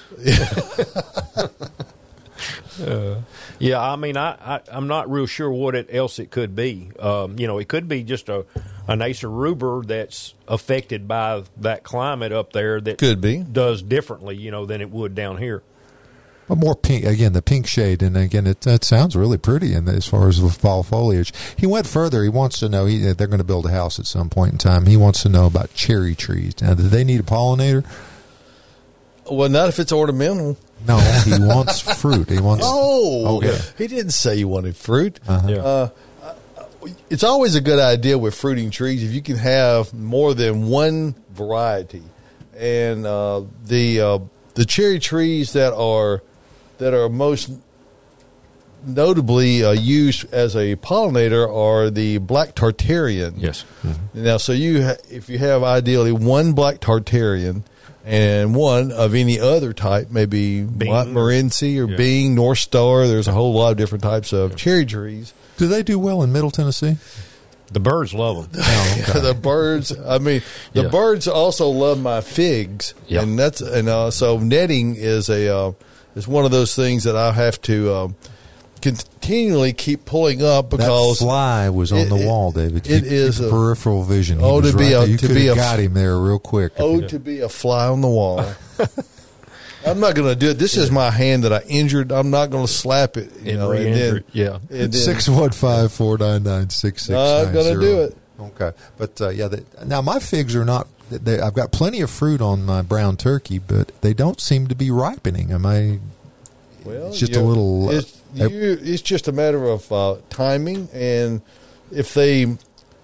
Uh, yeah, I mean, I, I, I'm not real sure what it else it could be. Um, you know, it could be just a an Acer rubor that's affected by that climate up there that Could be. does differently, you know, than it would down here. But more pink again, the pink shade, and again, it that sounds really pretty. And as far as the fall foliage, he went further. He wants to know he, they're going to build a house at some point in time. He wants to know about cherry trees. Now, do they need a pollinator? well, not if it's ornamental. No, he wants fruit. He wants. Oh, Okay. he didn't say you wanted fruit. Uh-huh. Yeah. Uh, it's always a good idea with fruiting trees if you can have more than one variety. And uh, the uh, the cherry trees that are that are most notably uh, used as a pollinator are the black Tartarian. Yes. Now, so you ha- if you have ideally one black Tartarian and one of any other type, maybe Bing. Montmorency or Yeah. Bing, North Star. There's a whole lot of different types of cherry trees. Do they do well in Middle Tennessee? The birds love them. Oh, the birds, I mean, the Yeah. birds also love my figs, Yeah. and that's and uh, so netting is a uh, is one of those things that I have to um, continually keep pulling up That because fly was on it- the it- wall, David. it Keep- is keep a- peripheral vision. He Oh, was to be right a- there. You to could be have a- got him there real quick. oh, to be a fly on the wall. I'm not going to do it. This is my hand that I injured. I'm not going to slap it. You And know, and re-injure then, it. Yeah. and then- Six one five four nine nine six six. Not gonna do it. Okay, but uh, yeah. The, now my figs are not. They, I've got plenty of fruit on my brown turkey, but they don't seem to be ripening. Am I? Well, It's just a you- little, uh, It's, you, it's just a matter of uh, timing, and if they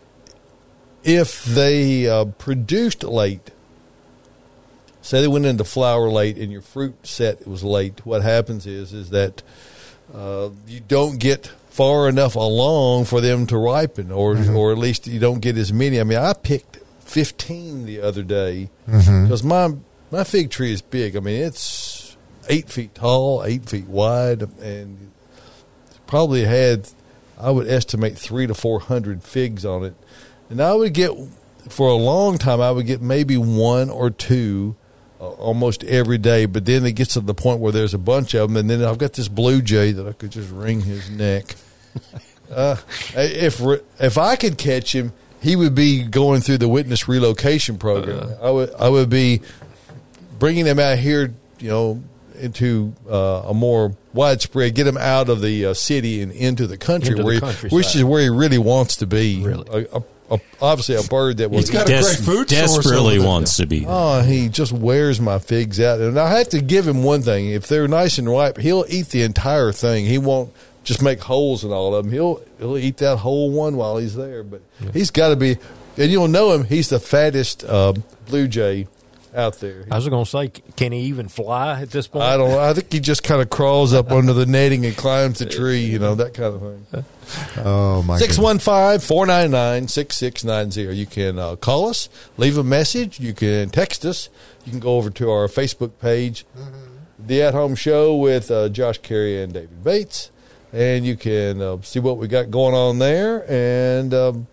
if they uh, produced late, say they went into flower late, and your fruit set was late. What happens is is that uh, you don't get far enough along for them to ripen, or Mm-hmm. or at least you don't get as many. I mean, I picked fifteen the other day Mm-hmm. because my my fig tree is big. I mean, it's eight feet tall, eight feet wide, and probably had, I would estimate, three to four hundred figs on it. And I would get, for a long time, I would get maybe one or two uh, almost every day. But then it gets to the point where there's a bunch of them, and then I've got this blue jay that I could just wring his neck. uh, if if I could catch him, he would be going through the witness relocation program. I would I would be bringing him out here, you know, into uh, a more widespread, get him out of the uh, city and into the country, Into the where he, countryside. which is where he really wants to be. Really? A, a, a, obviously a bird that will. He's got a Des- great food source desperately over there. wants to be there. Oh, he just wears my figs out. And I have to give him one thing. If they're nice and ripe, he'll eat the entire thing. He won't just make holes in all of them. He'll he'll eat that whole one while he's there. But yeah. he's got to be, and you'll know him, he's the fattest uh, blue jay out there. I was going to say, can he even fly at this point? I don't know. I think he just kind of crawls up under the netting and climbs the tree, you know, that kind of thing. Oh, my six one five, four nine nine, six six nine zero. You can uh, call us, leave a message. You can text us. You can go over to our Facebook page, mm-hmm. The At Home Show with uh, Josh Carey and David Bates. And you can uh, see what we got going on there. And um,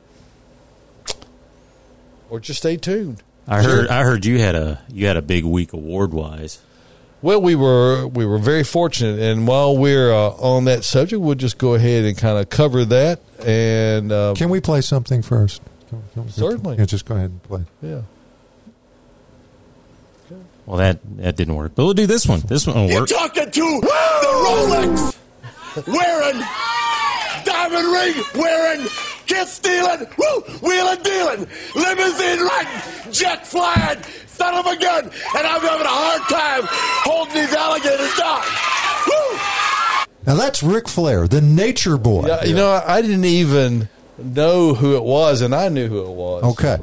or just stay tuned. I heard I heard you had a you had a big week award wise. Well, we were we were very fortunate, and while we're uh, on that subject, we'll just go ahead and kind of cover that. And uh, can we play something first? Can, can, certainly, yeah, just go ahead and play. Yeah. Okay. Well, that that didn't work, but we'll do this one. This one will work. You're talking to Woo! the Rolex wearing, diamond ring wearing, kiss stealing, woo, wheeling dealing, limousine riding, jet flying, son of a gun, and I'm having a hard time holding these alligators down. Woo! Now that's Ric Flair, the Nature Boy. Yeah, you know, I didn't even know who it was, and I knew who it was. Okay,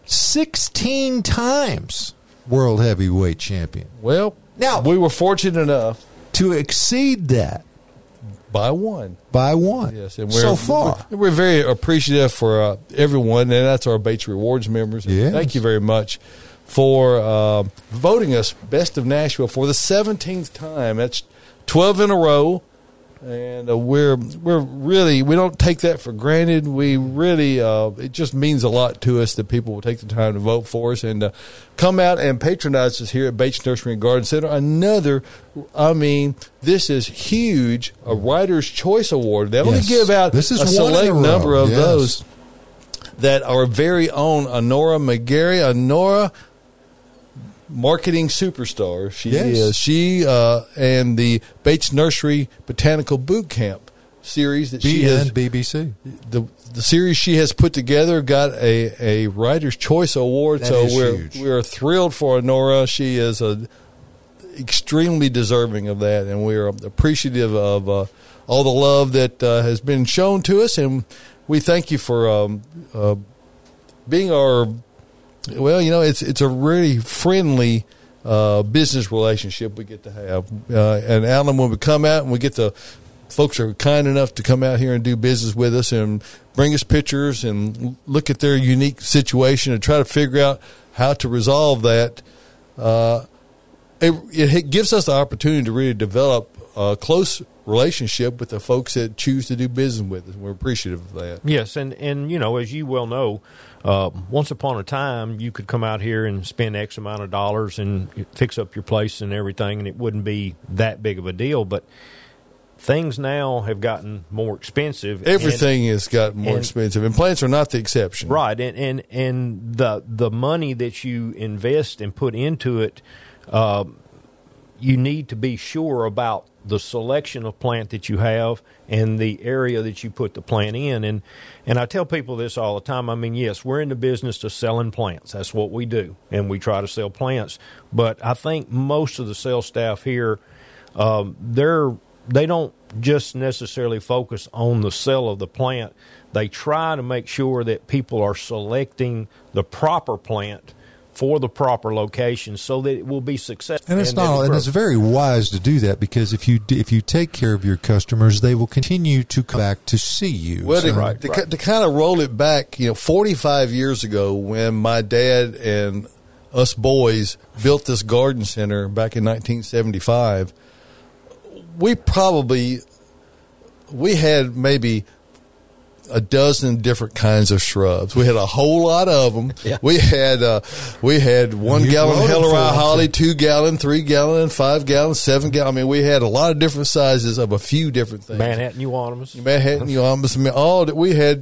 sixteen times world heavyweight champion. Well, now we were fortunate enough to exceed that by one. By one. Yes, and we're, so far. We're, we're very appreciative for uh, everyone, and that's our Bates Rewards members. Yes. Thank you very much for uh, voting us Best of Nashville for the seventeenth time. That's twelve in a row, and uh, we're we're really we don't take that for granted. We really uh, it just means a lot to us that people will take the time to vote for us and uh, come out and patronize us here at Bates Nursery and Garden Center. Another, I mean, this is huge. A Writer's Choice Award. They only Yes. give out This is a one in select a row. number of Yes. those that our very own Honora McGarry. Honora, marketing superstar. She Yes. is. She uh, and the Bates Nursery Botanical Boot Camp series that she B N has. B B C. The the series she has put together got a, a Writer's Choice Award. That so is we're huge. we're thrilled for Honora. She is a extremely deserving of that, and we're appreciative of uh, all the love that uh, has been shown to us, and we thank you for um, uh, being our. Well, you know, it's it's a really friendly uh, business relationship we get to have. Uh, and Alan, when we come out and we get the folks are kind enough to come out here and do business with us and bring us pictures and look at their unique situation and try to figure out how to resolve that. Uh, it, it gives us the opportunity to really develop a close relationship with the folks that choose to do business with us. We're appreciative of that. Yes, and, and you know, as you well know, uh, once upon a time, you could come out here and spend X amount of dollars and fix up your place and everything, and it wouldn't be that big of a deal. But things now have gotten more expensive. Everything and, has gotten more and, expensive, and plants are not the exception. Right, and, and, and the the money that you invest and put into it, uh, you need to be sure about the selection of plant that you have and the area that you put the plant in. And and I tell people this all the time. I mean, yes, we're in the business of selling plants. That's what we do, and we try to sell plants. But I think most of the sales staff here, um, they're they don't just necessarily focus on the sale of the plant. They try to make sure that people are selecting the proper plant for the proper location so that it will be successful. And it's and not, and grow. it's very wise to do that, because if you if you take care of your customers, they will continue to come back to see you. Well, to, So- Right, to, right. to kind of roll it back, you know, forty-five years ago, when my dad and us boys built this garden center back in nineteen seventy-five, we probably we had maybe a dozen different kinds of shrubs. We had a whole lot of them. Yeah. We had uh, we had one You gallon grow them for Hellery them, holly, too. two gallon, three gallon, five gallon, seven gallon. I mean, we had a lot of different sizes of a few different things. Manhattan euonymus. Manhattan, you almost all that we had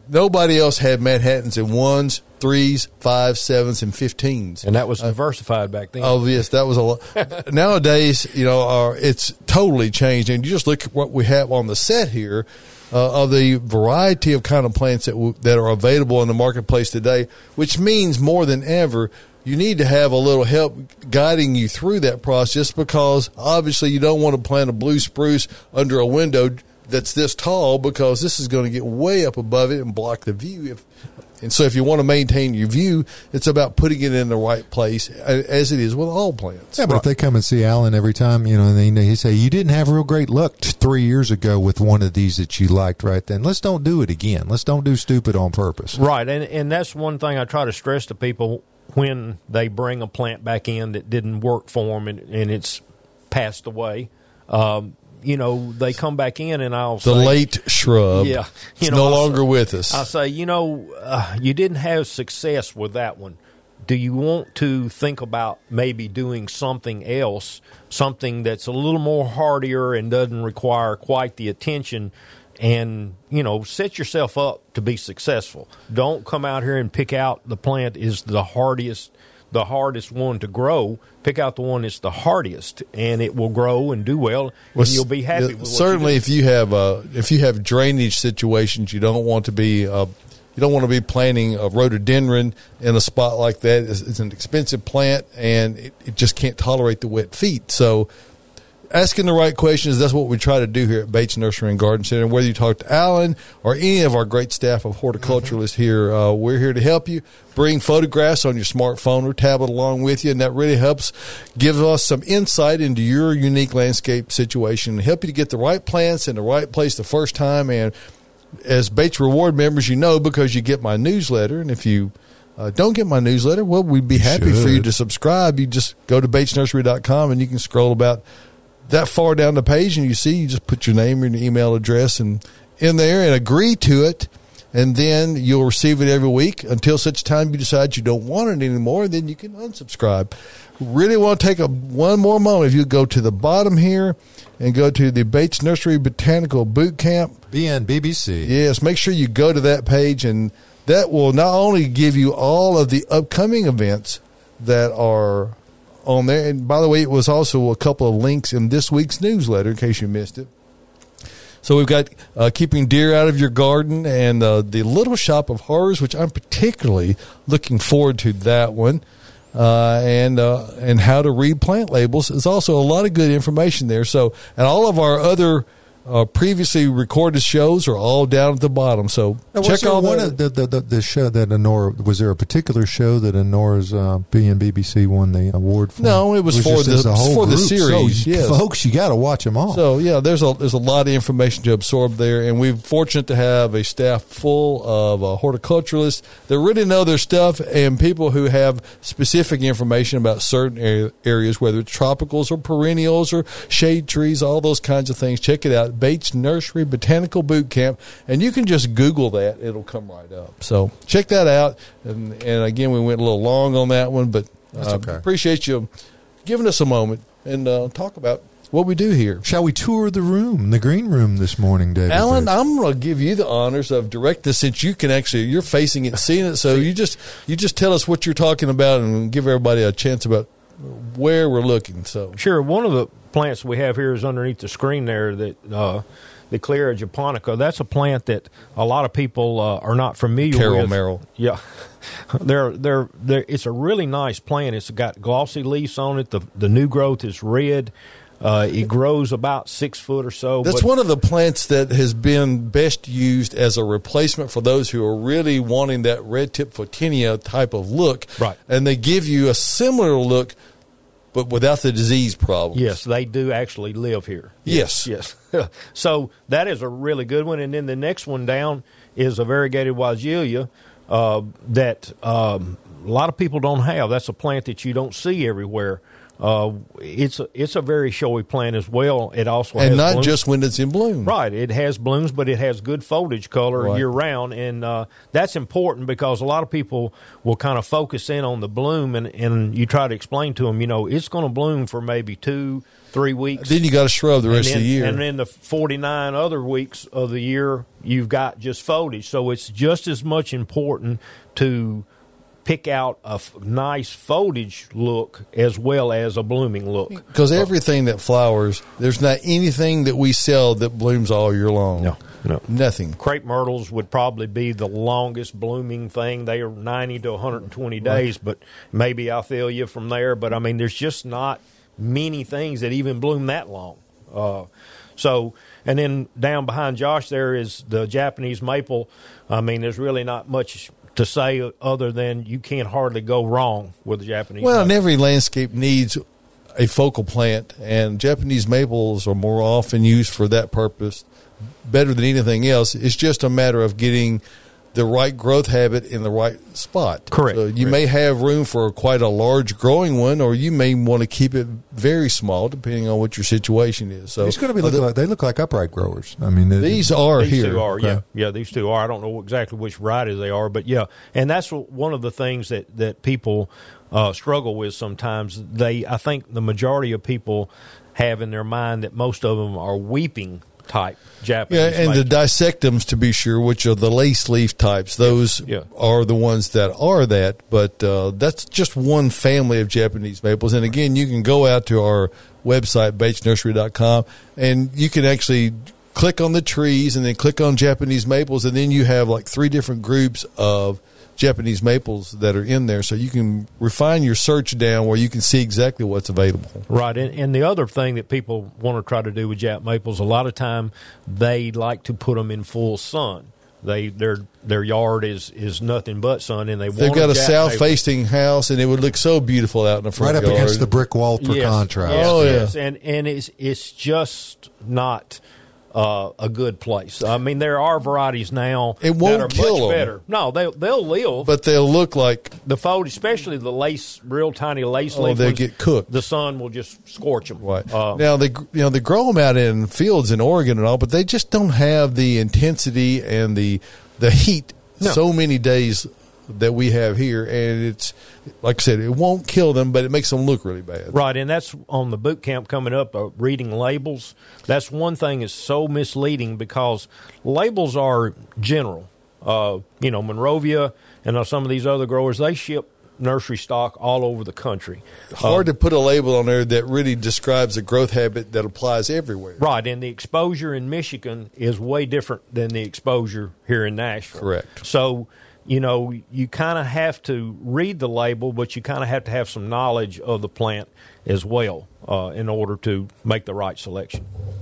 nobody else had Manhattans in ones, threes, fives, sevens, and fifteens. And that was diversified back then. Oh, yes, that was a lot. Nowadays, you know, uh, it's totally changed. And you just look at what we have on the set here uh, of the variety of kind of plants that, w- that are available in the marketplace today, which means more than ever, you need to have a little help guiding you through that process, because obviously you don't want to plant a blue spruce under a window that's this tall, because this is going to get way up above it and block the view. If, and so if you want to maintain your view, it's about putting it in the right place, as it is with all plants. Yeah, but right. If they come and see Alan every time, you know, and they, they say, you didn't have real great luck three years ago with one of these that you liked right then, let's don't do it again. Let's don't do stupid on purpose. Right, and, and that's one thing I try to stress to people when they bring a plant back in that didn't work for them and, and it's passed away. Um, you know, they come back in and I'll say... The late shrub. Yeah. It's you know, no I'll longer say, with us. I say, you know, uh, you didn't have success with that one. Do you want to think about maybe doing something else, something that's a little more hardier and doesn't require quite the attention, and, you know, set yourself up to be successful. Don't come out here and pick out the plant is the hardest the hardest one to grow. Pick out the one that's the hardiest, and it will grow and do well, and well, you'll be happy yeah, with what certainly you do. if you have uh, if you have drainage situations, you don't want to be uh, you don't want to be planting a rhododendron in a spot like that. It's, it's an expensive plant, and it, it just can't tolerate the wet feet. So asking the right questions, that's what we try to do here at Bates Nursery and Garden Center. And whether you talk to Alan or any of our great staff of horticulturalists mm-hmm. here, uh, we're here to help you. Bring photographs on your smartphone or tablet along with you, and that really helps give us some insight into your unique landscape situation and help you to get the right plants in the right place the first time. And as Bates Reward members, you know, because you get my newsletter, and if you Uh, don't get my newsletter, well, we'd be happy Should. for you to subscribe. You just go to bates nursery dot com and you can scroll about that far down the page, and you see, you just put your name and your email address and in there and agree to it, and then you'll receive it every week until such time you decide you don't want it anymore, then you can unsubscribe. Really want to take a one more moment. If you go to the bottom here and go to the Bates Nursery Botanical Boot Camp. B N B B C. Yes, make sure you go to that page, and that will not only give you all of the upcoming events that are on there, and by the way, it was also a couple of links in this week's newsletter in case you missed it. So we've got uh, Keeping Deer Out of Your Garden and uh, the Little Shop of Horrors, which I'm particularly looking forward to that one. Uh, and uh, and how to read plant labels. There's also a lot of good information there. So, and all of our other Uh, previously recorded shows are all down at the bottom. So now, check out all one that. of the, the, the, the show that Honora, was there a particular show that Honora's uh, B N B B C won the award for? No, it was, it was for the whole for the group. series. So, yes. folks, you got to watch them all. So yeah, there's a there's a lot of information to absorb there, and we're fortunate to have a staff full of uh, horticulturalists that really know their stuff, and people who have specific information about certain area, areas, whether it's tropicals or perennials or shade trees, all those kinds of things. Check it out, Bates Nursery Botanical Boot Camp, and you can just Google that; it'll come right up. So check that out. And, and again, we went a little long on that one, but uh, okay. appreciate you giving us a moment and uh, talk about what we do here. Shall we tour the room, the green room this morning, David? Alan, Bates? I'm going to give you the honors of direct this, since you can actually, you're facing it, seeing it. So you just you just tell us what you're talking about and give everybody a chance about where we're looking. So sure, one of the plants we have here is underneath the screen there, that uh, the Clera japonica. That's a plant that a lot of people uh, are not familiar Carol with. Merrill. Yeah. They're, they're, they're, it's a really nice plant. It's got glossy leaves on it. The, the new growth is red. Uh, it grows about six foot or so. That's but, one of the plants that has been best used as a replacement for those who are really wanting that red tip photinia type of look. Right. And they give you a similar look, but without the disease problem. Yes, they do actually live here. Yes. Yes. So that is a really good one. And then the next one down is a variegated Weigelia uh, that um, a lot of people don't have. That's a plant that you don't see everywhere. Uh, it's a, it's a very showy plant as well. It also and has not blooms. just when it's in bloom. Right. It has blooms, but it has good foliage color Right. year round, and uh, that's important because a lot of people will kind of focus in on the bloom, and, and you try to explain to them, you know, it's going to bloom for maybe two, three weeks. Then you got to shrub the rest and then, of the year. And then the forty-nine other weeks of the year, you've got just foliage. So it's just as much important to pick out a f- nice foliage look as well as a blooming look. Because everything that flowers, there's not anything that we sell that blooms all year long. No, no. Nothing. Crepe myrtles would probably be the longest blooming thing. They are ninety to one hundred twenty days, but maybe I feel you from there. But, I mean, there's just not many things that even bloom that long. Uh, so, and then down behind Josh there is the Japanese maple. I mean, there's really not much to say other than you can't hardly go wrong with the Japanese Well, and maple. every landscape needs a focal plant, and Japanese maples are more often used for that purpose better than anything else. It's just a matter of getting the right growth habit in the right spot. Correct. So you Correct. may have room for quite a large growing one, or you may want to keep it very small, depending on what your situation is. So It's going to be looking like they look like upright growers. I mean, they- these are These here. two are, yeah, Okay. yeah. These two are. I don't know exactly which varieties they are, but yeah, and that's one of the things that that people uh, struggle with sometimes. They, I think, the majority of people have in their mind that most of them are weeping type Japanese. Yeah, and the maples. dissectums, to be sure, which are the lace leaf types, those Yeah. are the ones that are that. But uh, that's just one family of Japanese maples. And again, you can go out to our website, bates nursery dot com, and you can actually click on the trees and then click on Japanese maples, and then you have like three different groups of Japanese maples that are in there. So you can refine your search down where you can see exactly what's available. Right, and, and the other thing that people want to try to do with Jap maples, a lot of time they like to put them in full sun. They their their yard is, is nothing but sun, and they They've want got a Jap maple- south-facing house, and it would look so beautiful out in the front right up yard. against the brick wall for Yes, contrast. yes, Oh, yeah. yes. and and it's it's just not uh, a good place. I mean, there are varieties now It won't that are kill much 'em. better. No, they they'll live, But they'll look like the foliage, especially the lace, real tiny lace Oh, leaf, they ones, get cooked. The sun will just scorch them. Right. Uh, now they you know they grow them out in fields in Oregon and all, but they just don't have the intensity and the the heat No. so many days that we have here, and it's like I said, it won't kill them, but it makes them look really bad. Right, and that's on the boot camp coming up, uh, reading labels. That's one thing is so misleading because labels are general. Uh, you know, Monrovia and uh, some of these other growers, they ship nursery stock all over the country. Hard to put a label on there that really describes a growth habit that applies everywhere. Right, and the exposure in Michigan is way different than the exposure here in Nashville. Correct. So, you know, you kind of have to read the label, but you kind of have to have some knowledge of the plant as well uh, in order to make the right selection.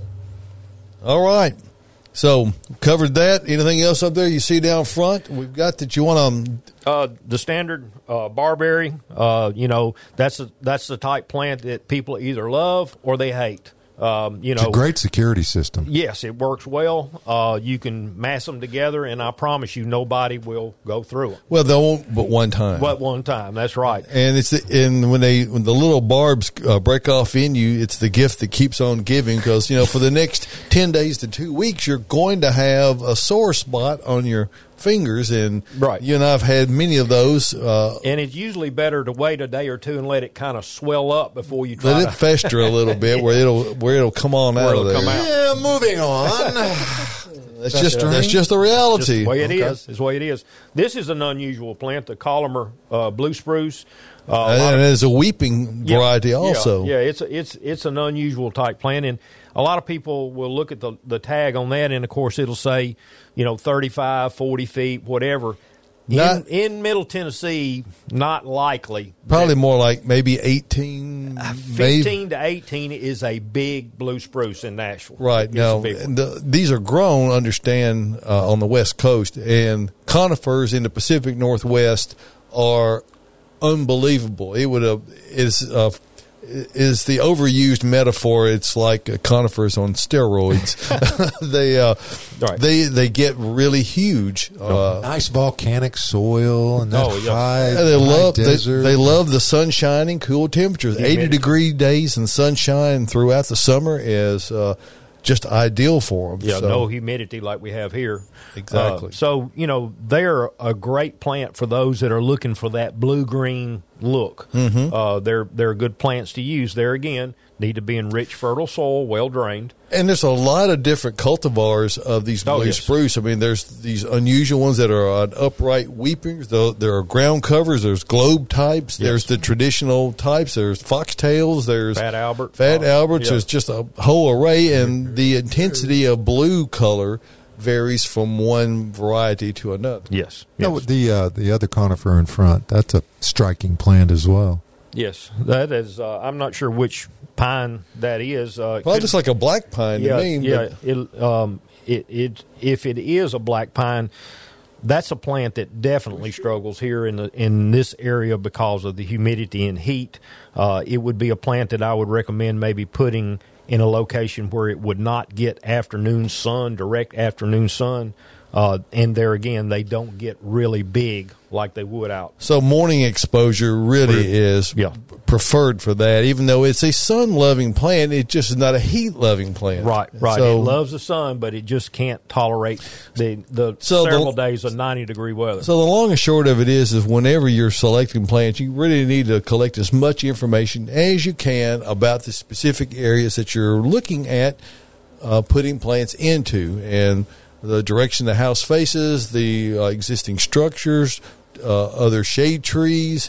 All right. So covered that. Anything else up there you see down front? We've got that you want to. Uh, the standard uh, barberry, uh, you know, that's a, that's the type plant that people either love or they hate. Um, you It's know, a great security system. yes, it works well. Uh, you can mass them together, and I promise you, nobody will go through them. Well, they won't, but one time. But one time, that's right. And it's the, and when they when the little barbs uh, break off in you, it's the gift that keeps on giving. Because you know, for the next ten days to two weeks, you're going to have a sore spot on your fingers, and Right. you and I've had many of those. Uh, And it's usually better to wait a day or two and let it kind of swell up before you try let to. it fester a little bit, where it'll where it'll come on Where out it'll of there. come out. Yeah, moving on. That's just Festering? that's just the reality. Just the way it Okay. is. It's the way it is. This is an unusual plant, the Collimer uh, blue spruce. Uh, a lot And of- there's a weeping Yeah, variety yeah, also. Yeah, it's it's it's an unusual type plant, and a lot of people will look at the the tag on that, and of course it'll say, you know, thirty-five, forty feet, whatever. Not- in, in Middle Tennessee, not likely. Probably more like maybe eighteen, maybe. fifteen to eighteen is a big blue spruce in Nashville. Right. It's Now, a big one. and the, these are grown, understand, uh, on the West Coast, and conifers in the Pacific Northwest are unbelievable. It would have, it's, uh, is the overused metaphor. It's like uh, conifers on steroids. they uh, Right. they they get really huge. Uh, Nice volcanic soil and that Oh, yeah. high, Yeah, they high love they, desert. they love the sun shining, cool temperatures. Humidity. Eighty degree days and sunshine throughout the summer is uh, just ideal for them. Yeah, so, no humidity like we have here. Exactly. Uh, so, you know, they're a great plant for those that are looking for that blue-green look. Mm-hmm. Uh, they're, they're good plants to use. There again, need to be in rich, fertile soil, well-drained. And there's a lot of different cultivars of these Oh, blue yes. spruce. I mean, there's these unusual ones that are on upright weepings. Though there are ground covers. There's globe types. Yes. There's the traditional types. There's foxtails. There's Fat Albert. Fat Oh, Alberts. yeah. There's just a whole array, and the intensity of blue color varies from one variety to another. Yes. No, Yes. the uh, the other conifer in front, that's a striking plant as well. Yes. That is, uh, I'm not sure which pine that is. Uh, it Well, could- just like a black pine yeah, to me. yeah. but- It, um, it, it, if it is a black pine, that's a plant that definitely struggles here in the in this area because of the humidity and heat. Uh, it would be a plant that I would recommend maybe putting in a location where it would not get afternoon sun, direct afternoon sun. Uh, and there again, they don't get really big like they would out. So morning exposure really is Yeah. preferred for that. Even though it's a sun-loving plant, it just is not a heat-loving plant. Right, right. So, it loves the sun, but it just can't tolerate the the So the- several days of ninety degree weather. so the long and short of it is, is whenever you're selecting plants, you really need to collect as much information as you can about the specific areas that you're looking at uh, putting plants into, and the direction the house faces, the uh, existing structures, uh, other shade trees,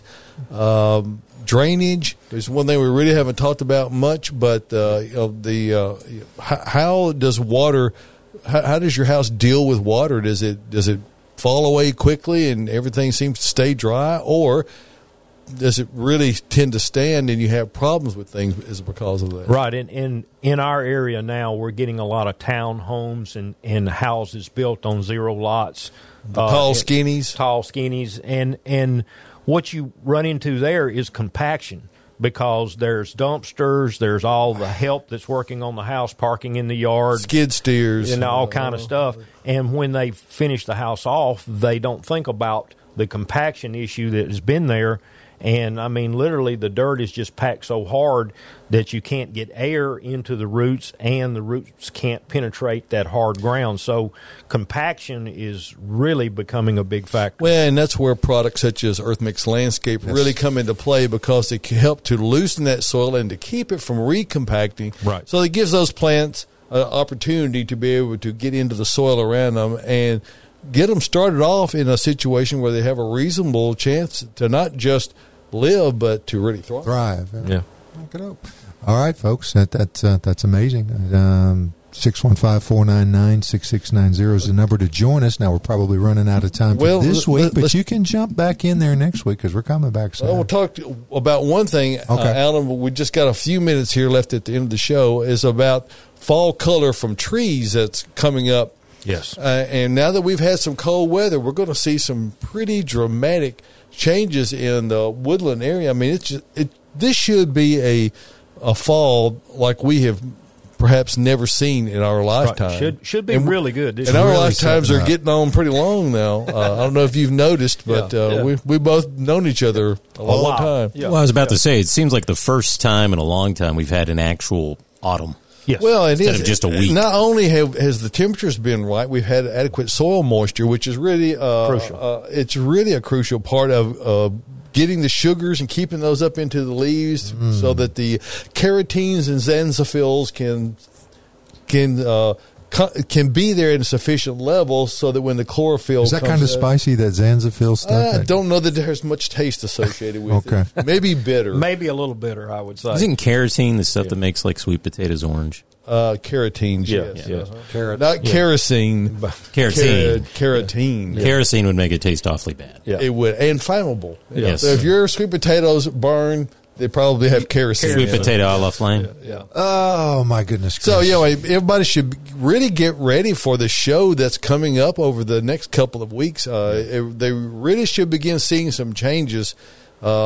um, drainage. There's one thing we really haven't talked about much, but uh, you know, the uh, how, how does water? How, how does your house deal with water? Does it does it fall away quickly and everything seems to stay dry, or does it really tend to stand and you have problems with things as because of that? Right, and in in our area now, we're getting a lot of townhomes and, and houses built on zero lots, uh, tall and- skinnies. tall skinnies, and and what you run into there is compaction because there's dumpsters, there's all the help that's working on the house, parking in the yard, Skid steers and all kind of stuff. And when they finish the house off, they don't think about the compaction issue that has been there. And, I mean, literally the dirt is just packed so hard that you can't get air into the roots and the roots can't penetrate that hard ground. So compaction is really becoming a big factor. Well, and that's where products such as EarthMix Landscape really come into play because they can help to loosen that soil and to keep it from recompacting. Right. So it gives those plants an opportunity to be able to get into the soil around them and get them started off in a situation where they have a reasonable chance to not just live, but to really thrive. Thrive. Yeah. Knock it up. All right, folks. That, that's uh, that's amazing. Um, six one five, four nine nine, six six nine zero is the number to join us. Now, we're probably running out of time for Well, this let- week, let- but let's- you can jump back in there next week because we're coming back soon. Well, we'll talk to, about one thing, uh, Okay. Alan. We just got a few minutes here left at the end of the show. Is about fall color from trees that's coming up. Yes. Uh, and now that we've had some cold weather, we're going to see some pretty dramatic changes in the woodland area. I mean, it's just, it. This should be a a fall like we have perhaps never seen in our lifetime. Should should be And- really good. This And year. our really lifetimes setting are up. getting on pretty long now. Uh, I don't know if you've noticed, but Yeah, uh, yeah. we we both known each other a long while. time. Yeah. Well, I was about to say, it seems like the first time in a long time we've had an actual autumn. Yes. Well, it Instead is of just a week. Not only have has the temperatures been right, we've had adequate soil moisture, which is really uh, Crucial. Uh, it's really a crucial part of uh, getting the sugars and keeping those up into the leaves, so that the carotenes and xanthophylls can can uh, co- can be there at a sufficient level, so that when the chlorophyll Is that comes kind of in- spicy, that Xanthophyll stuff? I don't know that there's much taste associated with Okay. it. Maybe bitter. Maybe a little bitter, I would say. Isn't carotene the stuff that makes like sweet potatoes orange? Uh, carotenes, Yeah, yes. yeah. Uh-huh. Carrot. Not kerosene. Carotene. Car- carotene. Kerosene would make it taste awfully bad. Yeah. It would, and flammable. Yes. So if your sweet potatoes burn, they probably have kerosene. Sweet in it. potato a la flame. yeah. Oh, my goodness. So, Chris. you know, everybody should really get ready for the show that's coming up over the next couple of weeks. Uh, it- they really should begin seeing some changes uh,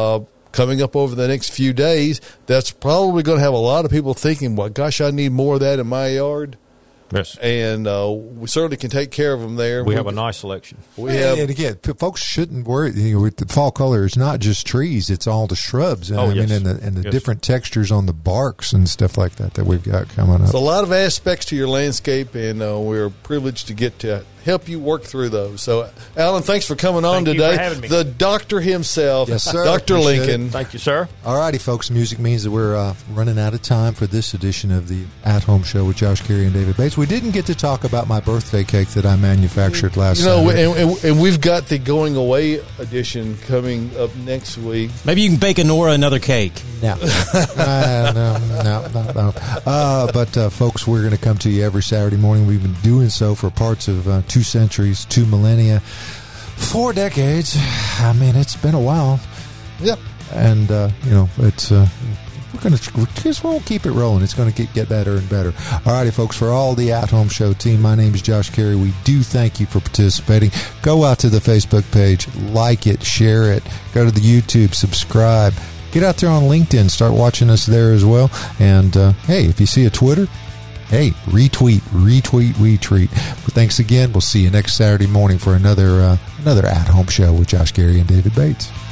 coming up over the next few days, that's probably going to have a lot of people thinking, well, gosh, I need more of that in my yard. Yes. And uh, we certainly can take care of them there. We have a nice selection. We have, and again, p- folks shouldn't worry. You know, with the fall color, it's not just trees; it's all the shrubs. Oh, I yes. mean, and the and the Yes. different textures on the barks and stuff like that that we've got coming up. There's a lot of aspects to your landscape, and uh, we're privileged to get to help you work through those. So, Alan, thanks for coming on Thank you today. for having me. The doctor himself, Yes, sir. Doctor Appreciate Lincoln. Thank you, sir. All righty, folks. Music means that we're uh, running out of time for this edition of the At Home Show with Josh Carey and David Bates. We didn't get to talk about my birthday cake that I manufactured last You know, Saturday. and, and, and we've got the going away edition coming up next week. Maybe you can bake a Nora another cake. No, uh, no, no, no, no. Uh, but uh, folks, we're going to come to you every Saturday morning. We've been doing so for parts of uh, two centuries, two millennia, four decades. I mean, it's been a while. Yep. And uh, you know, it's uh, we're going to just we'll keep it rolling. It's going to get get better and better. All righty, folks. For all the At Home Show team, my name is Josh Carey. We do thank you for participating. Go out to the Facebook page, like it, share it. Go to the YouTube, subscribe. Get out there on LinkedIn. Start watching us there as well. And, uh, hey, if you see a Twitter, hey, retweet, retweet, retweet. But thanks again. We'll see you next Saturday morning for another uh, another At Home Show with Josh Carey and David Bates.